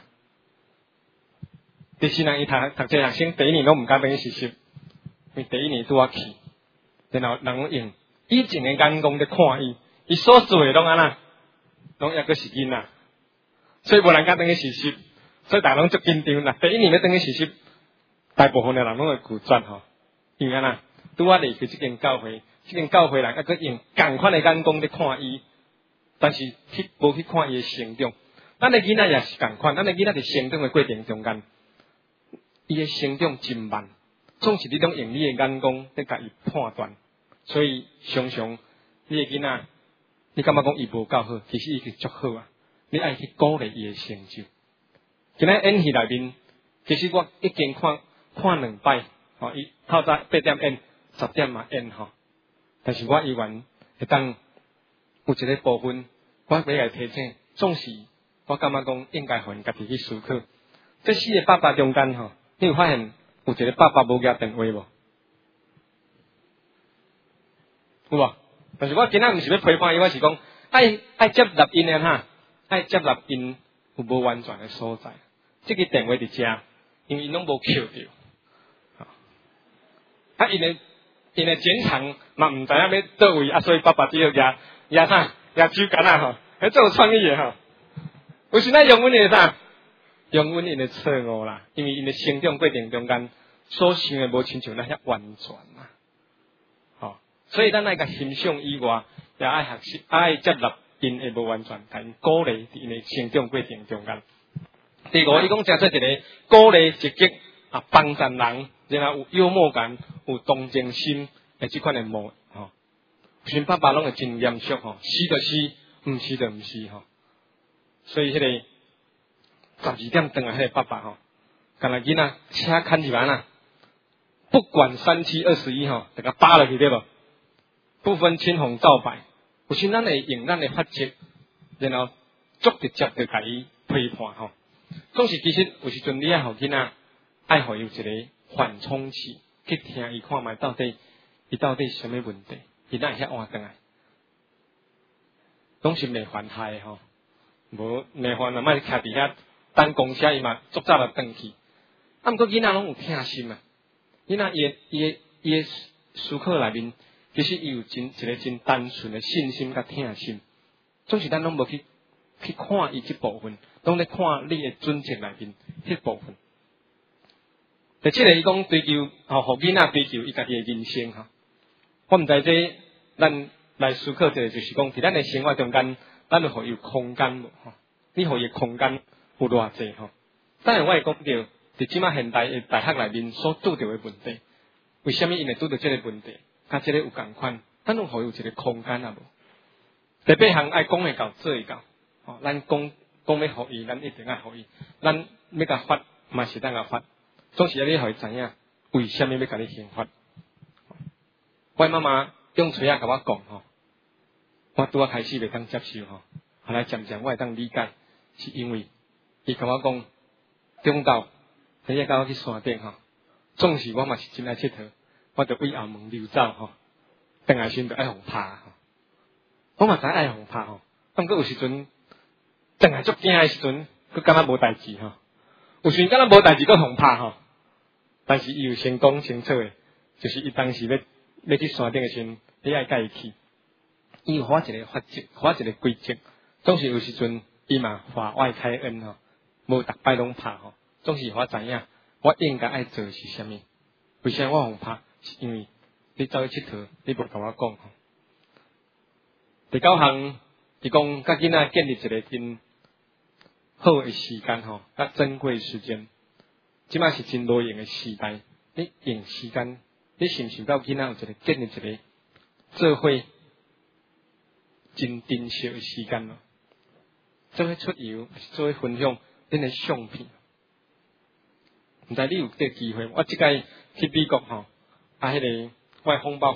伫新人院读这学生第一年拢唔敢当实习，因为第一年拄啊去，然后人用以前的眼光在看伊，伊所做的拢安那。拢抑个是囡仔，所以无人敢当去实习，所以大家拢足紧张啦。第一年要当去实习，大部分的人拢会拒绝吼，因为安那拄啊离开这间教会，这间教会人抑个用共款的眼光在看伊，但是无去看伊的成长。咱的囡仔也是共款，咱的囡仔伫成长的过程中间，伊的成长真慢，总是你拢用你的眼光在甲伊判断，所以常常你的囡仔。你感觉讲伊无够好，其实伊是足好啊！你爱去鼓励伊的成就。今仔演戏内面，其实我已经看2摆，吼，伊透早8点演，10点嘛演吼。但是我依然会当有一个部分，我要来提醒，总是我感觉讲应该互因家己去思考。这4个爸爸中间吼，你有发现有一个爸爸无接电话无？有无？但是我今仔毋是要批判伊，我是讲爱接纳因的哈，爱接纳因有无完全的所在。这个电话伫遮，因为因拢无扣着，啊，因的剪长嘛毋知影要倒位，啊，所以爸爸只要举啥，举手竿啊吼，迄做有创意的吼。有时咱用阮的啥，用阮因的错误啦，因为因的成长过程中间所想的无亲像那遐完全啦。所以咱爱甲欣赏以外，也爱学习，爱接纳因的无完全，甲因鼓励伫因的成长过程中间。第五，伊讲诚做一个鼓励积极啊，帮助人，然后有幽默感，有同情心的这款的模吼。 像爸爸拢会真严肃吼，是就死，毋是就毋是吼。所以迄个12点钟啊，迄个爸爸吼，干那囡仔车牵入来啦，不管3721吼，就甲扒落去对无？不分青红皂白，有时咱会用咱的法则，然后足直接就甲伊批判吼。总是其实有时阵你爱互囡仔，爱互伊有一个缓冲期，去听伊看卖到底什么问题，伊哪会遐换转来，拢是袂烦害吼。无袂烦啊，莫徛伫遐等公车伊嘛，足早就转去。啊，毋过囡仔拢有疼心啊，囡仔伊的思考内面，其实伊有一个真单纯的信心甲疼心，总是咱拢无去看伊即部分，拢咧看你的准则内面迄部分。就即个伊讲追求，互囡仔追求伊家己的人生吼。我毋知这咱来思考一个，就是讲伫咱的生活中间，咱要互伊有空间无吼？你互伊空间有偌济吼？当然我会讲到，伫即马现代的大学内面所拄着的问题，为虾米因会拄着即个问题？甲即个有共款，咱拢互伊有一个空间啊无？第八项爱讲会到做会到，吼，咱讲要互伊，咱一定爱互伊，咱要甲发嘛是当甲发，总是要你互伊知影为虾米要甲你行发。我妈妈用嘴仔甲我讲吼，我拄仔开始袂当接受吼，后来渐渐我会当理解，是因为伊甲我讲，中昼第一甲我去山顶吼，总是我嘛是真爱佚佗，我着为后门溜走吼，等下时就爱互拍吼，我嘛知爱互拍吼，毋过有时阵等下足惊的时阵，佮敢若无代志吼，有时阵敢若无代志佮互拍吼，但是伊有先讲清楚的，就是伊当时要去山顶的时阵，你爱甲伊去，伊有互我一个法则，互我一个规则，总是有时阵伊嘛法外开恩吼，无逐摆拢拍吼，总是互我知影我应该爱做的是啥物。为啥我互拍？是因为你走去佚佗，你无甲我讲吼。第9项，伊讲甲囡仔建立一个真好的时间吼，甲珍贵时间。即摆是真无用的时代，你用时间。你是毋是到囡仔有一个建立一个做伙真珍惜的时间咯？做伙出游，做伙分享恁的相片。毋知你有这个机会？我即届去美国吼，迄个我的风爸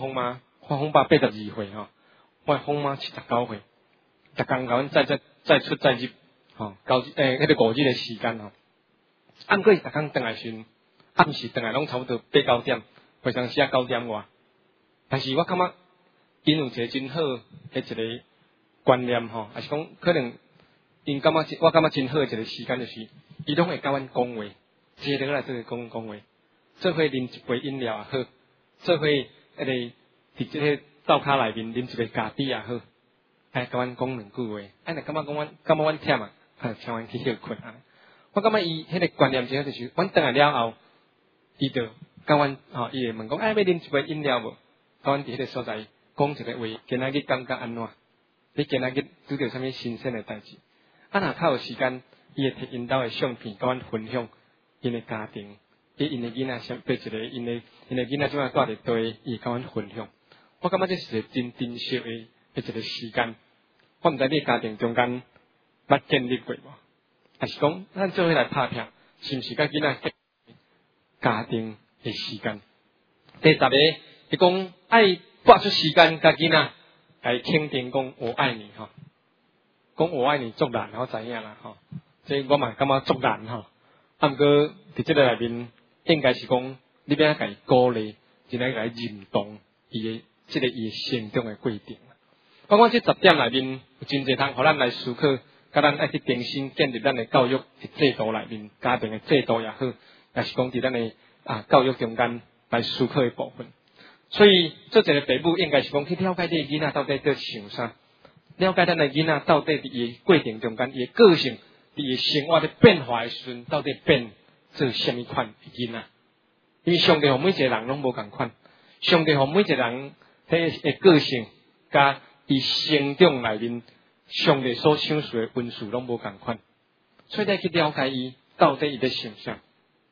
82岁吼，我的风妈79岁，逐工甲阮再出再入吼，迄个5日的时间吼。按过逐工转来时，暗时转来拢差不多8、9点。非常时啊9点外，但是我感觉因有一个真好的一个观念吼，还是讲可能因我感觉真好的一个时间，就是伊拢会甲阮讲话，坐落来做讲话，做伙啉一杯饮料也好，做伙伫即个灶骹内面啉一杯咖啡也好，甲阮讲两句话，若感觉阮忝啊，请阮去休困啊。我感觉伊迄个观念真好，就是阮转来了后，伊就甲阮吼，伊会问讲，要啉一杯饮料无？甲阮伫迄个所在讲一个话，今仔日感觉安怎？你今仔日拄着啥物新鲜的代志？啊，若较有时间，伊会摕因兜的相片甲阮分享因的家庭，因的囡仔啥对一个因的囡仔怎啊住伫对，伊甲阮分享。我感觉这是一个真珍惜的一个时间。我毋知你家庭中间捌建立过无？还是讲咱做伙来拍拼，是毋是甲囡仔家庭的时间？第10个，伊讲爱拨出时间甲囡仔来肯定讲我爱你吼，讲我爱你足难，我知影啦吼，这我嘛感觉足难吼。啊，毋过伫即个内面，应该是讲你要甲伊鼓励，真爱甲伊认同伊的即个伊成长的过程。我讲这10点内面有真侪通，互咱来思考，甲咱爱去重新建立咱的教育的制度内面，家庭的制度也好，也是讲伫咱的教育中间来思考的部分。所以做一个父母，应该是讲去了解你的囡仔到底在想啥，了解咱的囡仔到底伫伊的过程中间，伊的个性。伫生活的变化的时阵，到底变做什么款的囡仔？因为上帝互每一个人拢无共款，上帝互每一个人迄个个性，甲伊成长内面，上帝所享受的恩赐拢无共款，所以你去了解伊到底伊在想啥，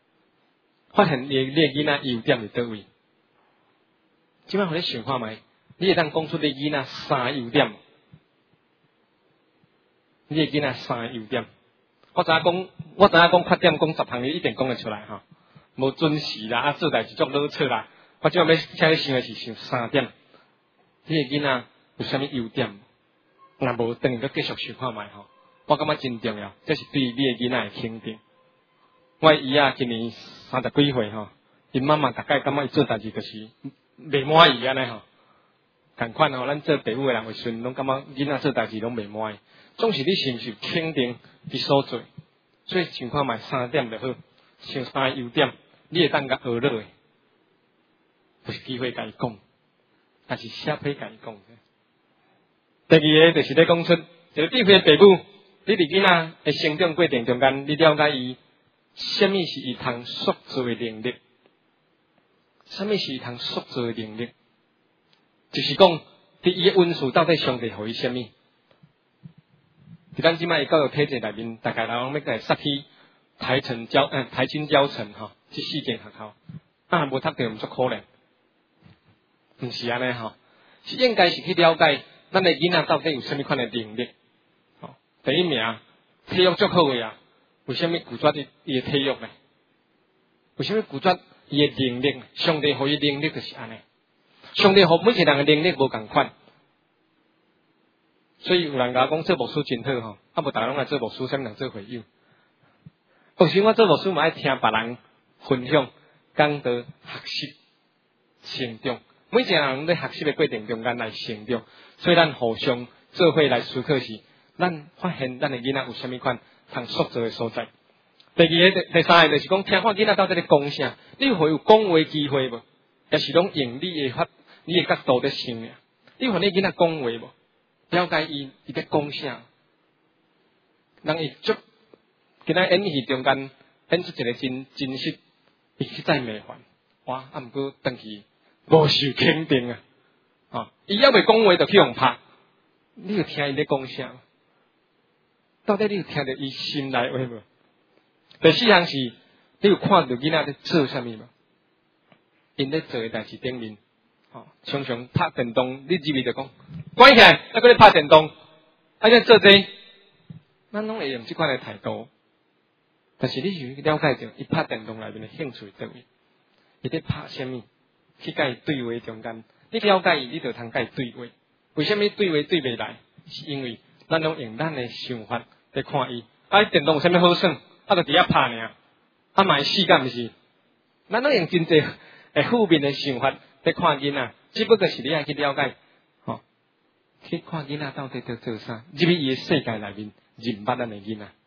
发现你的囡仔优点伫倒位。即摆互你想看觅， 你会当讲出你囡仔3个优点？你的囡仔3个优点？我知影讲缺点，讲10项你一定讲得出来哈。无准时啦，做代志足老错啦。我即摆要请你想的是想3点。你的囡仔有啥物优点？若无，等于继续想看卖吼。我感觉真重要，这是对你的囡仔的肯定。我姨啊，今年30几岁吼，因妈妈大概感觉伊做代志就是袂满意安尼吼。共款吼，咱做父母的人，有时拢感觉囡仔做代志拢袂满意。总是你是毋是肯定伊所做？所以想看卖3点就好，想3个优点，你会当甲学落的，有机会甲伊讲，还是写批甲伊讲。第二个就是咧讲出，一个智慧的父母，你伫囡仔的成长过程中间，你了解伊，什么是伊通塑造的能力？什么是伊通塑造的能力？就是讲，伫伊的温数到底上帝互伊什么？伫咱即摆的教育体制内面，大概人要甲伊塞去台青教城吼，即4间学校，无读着毋足可怜，毋是安尼吼，是应该是去了解咱的囡仔到底有啥物款的能力。吼，第一名体育足好的啊，为什么拒绝伊的体育呢？为什么拒绝伊的能力？上帝互伊能力就是安尼，上帝互每一个人的能力无共款。所以有人甲我讲做牧师真好吼，无逐个拢来做牧师，啥物人做会友？有时我做牧师嘛爱听别人分享、讲道、学习、成长。每一个人在学习的过程中间来成长，所以咱互相做伙来思考是，咱发现咱的囡仔有啥物款通塑造的所在。第三个就是讲，听看囡仔到底咧讲啥，你会有讲话机会无？也是拢用你的角度咧想呀？你互你囡仔讲话无？了解伊咧讲啥？人会足，今仔演戏中间演出一个真实，伊实在麻烦，哇！毋过回去无受肯定啊！啊，伊还未讲话就去互拍，你有听伊咧讲啥？到底你有听着伊心内话无？第4项是，你有看到囡仔咧做啥物无？因咧做诶代志顶面。常常拍电动，你入去就讲，关起来，还搁咧拍电动，还咧做这，咱拢会用这款的态度。但是你是了解着，伊拍电动内面的兴趣在位，伊咧拍什么？去甲伊对话中间，你了解伊，你就通甲伊对话。为什么对话对袂来？是因为咱拢用咱的想法来看伊。电动有啥物好耍？就伫遐拍尔，嘛会死敢毋是？咱拢用真侪负面的想法。在看囡仔，只不过是你爱去了解，吼，去看囡仔到底在做啥，入去伊的世界内面，认捌咱的囡仔。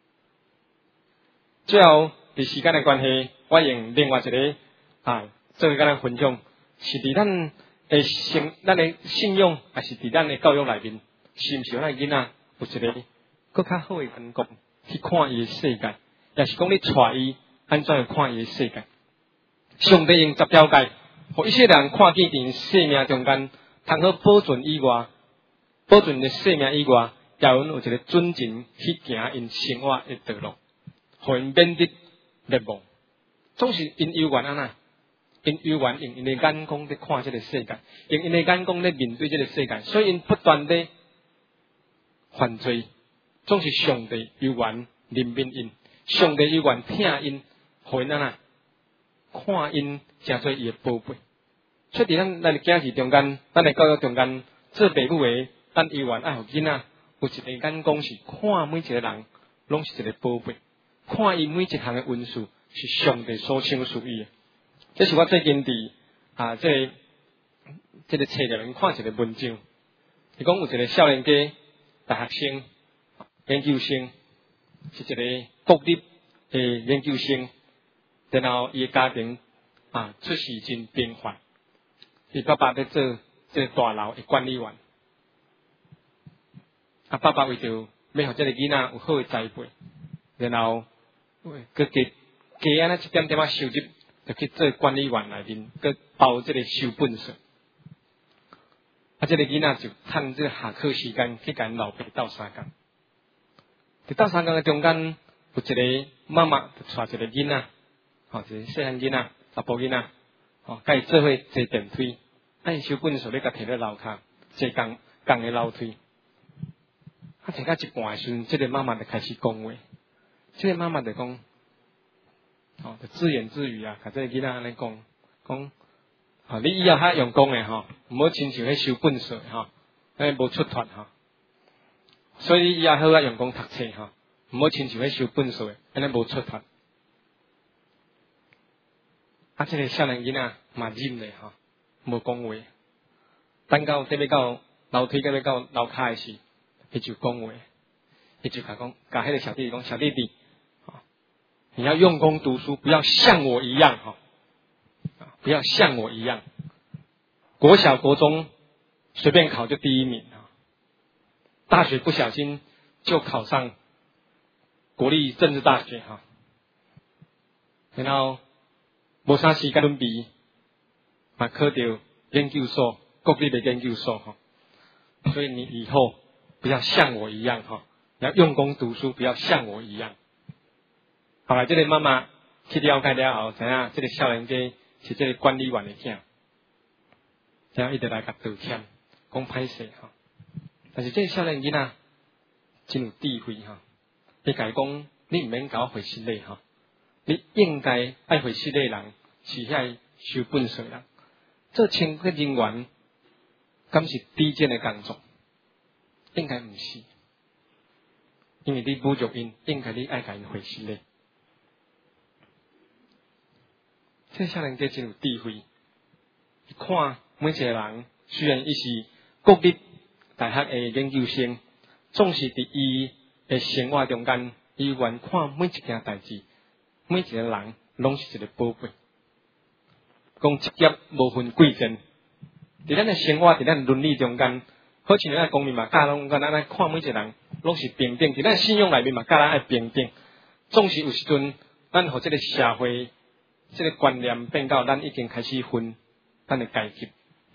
最后，伫时间的关系，我用另外一个做甲咱分享，是伫咱的信用，还是伫咱的教育内面，是毋是咱的囡仔有一个更较好的眼光去看伊的世界，也是讲你带伊安怎去看伊的世界？上帝用10条戒。互一些人看见伫生命中间，通好保存以外，保存的生命以外，也有一个准情去行因生活的道路，互因免得灭亡。总是因有缘安那，因有缘用因的眼光在看这个世界，用因的眼光在面对这个世界，所以因不断地犯罪。总是上帝有缘怜悯因，上帝有缘听因，互因安那。看因诚做伊的宝贝，所以伫咱的教育中间，咱的教育中间，做父母的，咱有缘爱互囡仔有一个眼光是看每一个人拢是一个宝贝，看伊每一项的文书是上帝所赏赐伊的。这是我最近伫这个册里面看一个文章，伊讲有一个少年家大学生、研究生，是一个国立的研究生。然后伊的家庭出世真平凡，伊爸爸在做这大楼的管理员，爸爸为着要互这个囡仔有好的栽培，然后佮加安尼一点点收入，就去做管理员内面，佮包这个收本税。这个囡仔就趁这个下课时间去跟老爸斗相共。伫斗相共的中间，有一个妈妈就带一个囡仔。一个细汉囡仔、查甫囡仔，甲伊做伙坐电梯， 爱手本数，你甲摕咧楼骹，坐共诶楼梯。坐到一半诶时阵，这个妈妈就开始讲话。这个妈妈就讲，就自言自语啊，甲这个囡仔安尼讲，你以后较用功诶吼，毋好亲像迄收本数吼，安尼无出团吼。所以你以后好啊用功读册吼，毋好亲像迄收本数诶，安尼无出团。这个少年囡仔嘛忍咧吼，无讲话。等到要到楼梯，要到楼骹诶时，伊就讲话，伊就甲迄个小弟弟讲，小弟弟，你要用功读书，不要像我一样哈，不要像我一样，国小国中随便考就第一名啊，大学不小心就考上国立政治大学哈，然后无啥时间准备，嘛考到研究所，国立的研究所哈，所以你以后不要像我一样哈，要用功读书，不要像我一样。后来这个妈妈去了解了后，知影这个少年家是这个管理员的囝，然后伊就来甲道歉，讲歹势哈。但是这个少年囡仔真有智慧哈，伊甲伊讲，你唔免甲我回失礼哈，你应该爱回失礼人是遐收本税人，做清洁人员，敢是低贱的工作？应该唔是，因为你侮辱因，应该你爱甲因回失礼。这少年家真有智慧，看每一个人，虽然伊是国立大学的研究生，总是伫伊的生活中间，伊愿看每一件代志，每一个人拢是一个宝贝。讲职业无分贵贱，伫咱的生活，伫咱伦理中间，好像咱公民嘛，教拢咱来看每一个人拢是平等，伫咱信用内面嘛，教咱爱平等。总是有时阵，咱互这个社会。这个观念变到咱已经开始分咱的阶级，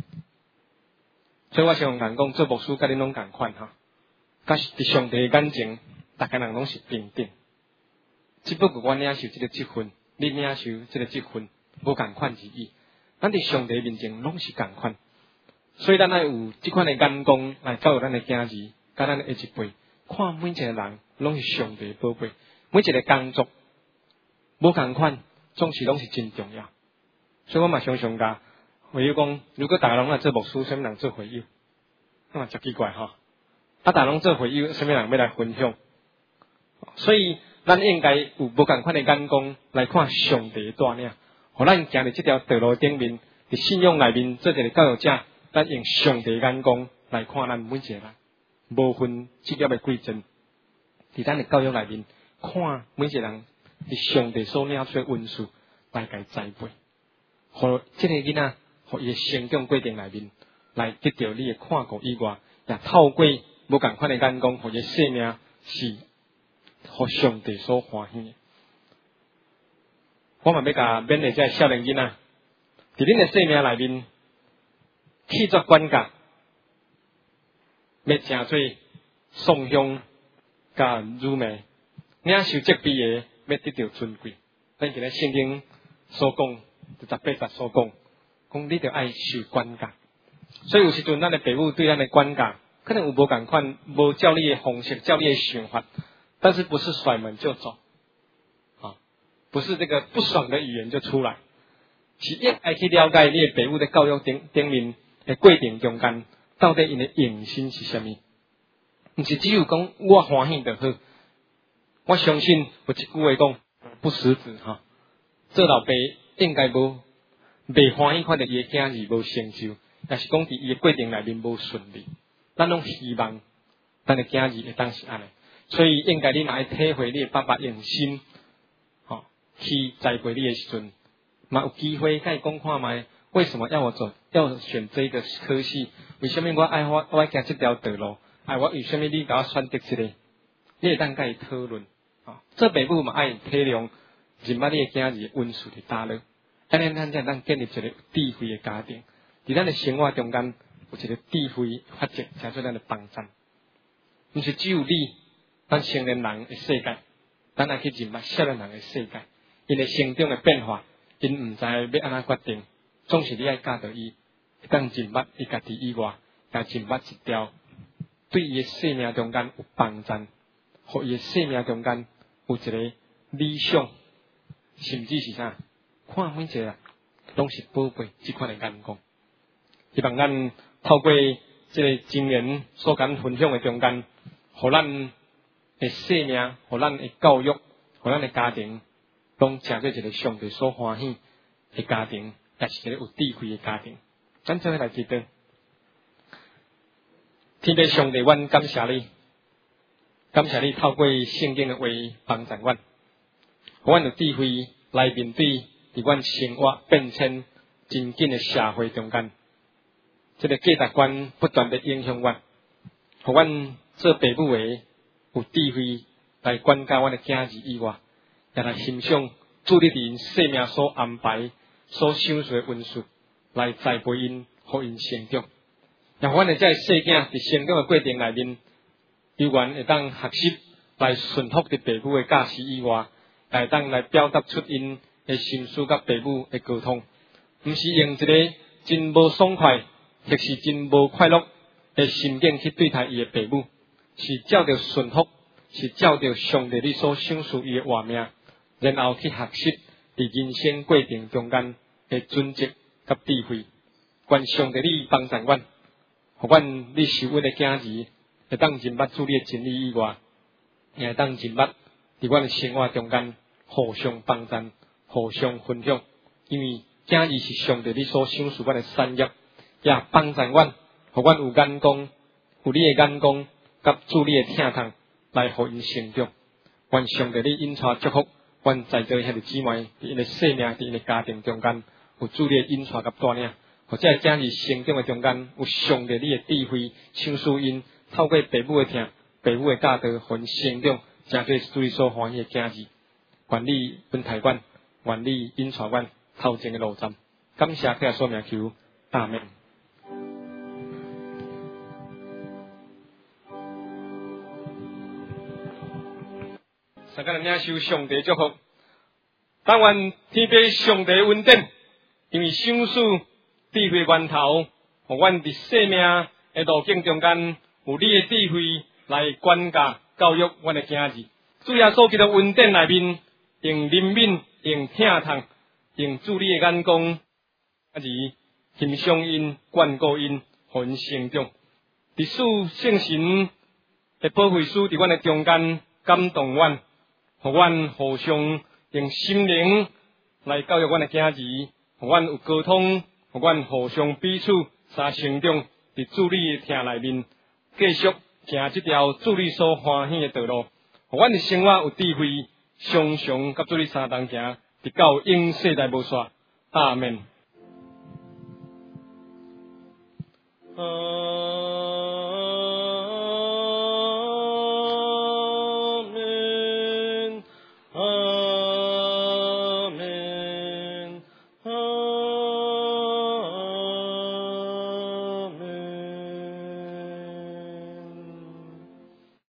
所以我常讲做牧师，甲恁拢共款哈，甲伫上帝的眼前，大家人拢是平等。只不过我领受这个职分，你领受这个职分，无共款而已。咱伫上帝面前拢是共款，所以咱爱有这款的眼光来教育咱的囝儿，甲咱的下一辈，看每一个人拢是上帝的宝贝，每一个工作无共款。总是拢是真重要，所以我嘛常常甲会友讲，如果大家拢来做牧师，什么人做会友？那嘛真奇怪哈！大家拢做会友，什么人要来分享？所以咱应该有无共款的眼光来看上帝的带领，互咱行伫这条道路顶面，伫信仰内面做一个教育者，咱用上帝的眼光来看咱每一个人，无分职业的贵贱，伫咱的教育内面看每一个人。伫上帝所领出的恩赐来甲伊栽培，互这个囡仔，互伊的成长过程内面来得到你的看顾以外，也透过无共款的眼光，互伊生命是互上帝所欢喜的。我嘛要甲勉励这少年囡仔，伫恁的生命内面去做管教，要诚做颂香甲儒美，领受责备的。要得到尊贵，咱今日圣经所讲，18节所讲，讲你着爱受管教。所以有时阵咱的父母对咱的管教，可能有无共款，无照你的方式，照你的想法，但是不是甩门就走，不是这个不爽的语言就出来，是应该去了解你的父母的教育顶面的过程中间，到底因的用心是啥物？毋是只有讲我欢喜就好。我相信有一句话讲，不食子哈，做老爸应该无袂欢喜看到伊的囝儿无成就，也是讲伫伊的过程内面无顺利，咱拢希望咱的囝儿会当是安尼，所以应该你嘛爱体会你的爸爸用心，去栽培你的时阵，嘛有机会甲伊讲看卖，为什么要选这个科系？为什么我爱行这条道路？我为什么你甲我选择这个？你会当甲伊讨论。做父母嘛爱体谅，认捌你的囝儿的恩赐伫倒落，安尼咱才能建立一个有智慧的家庭，伫咱的生活中间有一个智慧发展，才做咱的帮衬。毋是只有你，咱成年人的世界，咱爱去认捌少年人的世界，因的成长的变化，因毋知要安怎决定，总是你爱教导伊， 当认捌伊家己以外，也认捌一条对伊诶生命中间有帮助，互伊诶生命中间有一个理想，甚至是啥，看每一个拢是宝贝即款诶眼光。希望咱透过即个经验所敢分享诶中间，互咱诶生命，互咱诶教育，互咱诶家庭，拢成做一个上帝所欢喜诶家庭，也是一个有智慧诶家庭。咱做伙来祈祷。天父上帝，阮感谢你，感谢你透过圣经诶话帮助阮，互阮有智慧来面对伫阮生活变迁真紧诶社会中间，这个价值观不断地影响阮，互阮做父母诶有智慧来管教阮诶囝儿以外，也来欣赏主你伫因生命所安排、所想出诶运数，来栽培因，互因成长。也互阮诶这细囝伫成长诶过程内面，有缘会当学习来顺服伫父母诶教示以外，也会当来表达出因诶心思甲父母诶沟通，毋是用一个真无爽快，或是真无快乐诶心境去对待伊诶父母，是照着顺服，是照着上帝你所赏赐伊诶活命，然后去学习伫人生过程中间诶准则甲智慧。愿上帝你帮助阮，互阮你受阮诶囝儿会当认捌主你诶真理以外，也会当认捌伫阮诶生活中间互相帮助、互相分享，因为囝儿是上帝你所赏赐阮诶产业，也帮助阮，互阮有眼光，有你诶眼光，甲主你诶听筒来互因成长。愿上帝你引带祝福阮在座兄弟姊妹伫因诶生命、伫因诶家庭中间有主你诶引带甲带领，或者囝儿成长诶中间有上帝你诶智慧赏赐因，透过父母诶听、父母诶教导，互因成长，成做主你所欢喜诶囝儿。愿你恩待阮，愿你引带阮头前诶路站。感谢主耶稣名求，阿们。大家领受上帝祝福，但愿天父上帝恩典，因为赏赐智慧源头，互阮伫生命诶路径中间有你诶智慧来管教教育阮诶囝儿。主耶稣基督恩典内面，用怜悯、用听筒、用主你诶眼光，欣赏因、眷顾因，互因成长。伫主圣神诶保惠师伫阮诶中间感动阮。互阮互相用心灵来教育阮诶囝儿，互阮有沟通，互阮互相彼此相成长，伫主你诶听内面，继续行这条主你所欢喜诶道路，互阮诶生活有智慧，常常甲主你相同行，直到永世代无煞。阿们。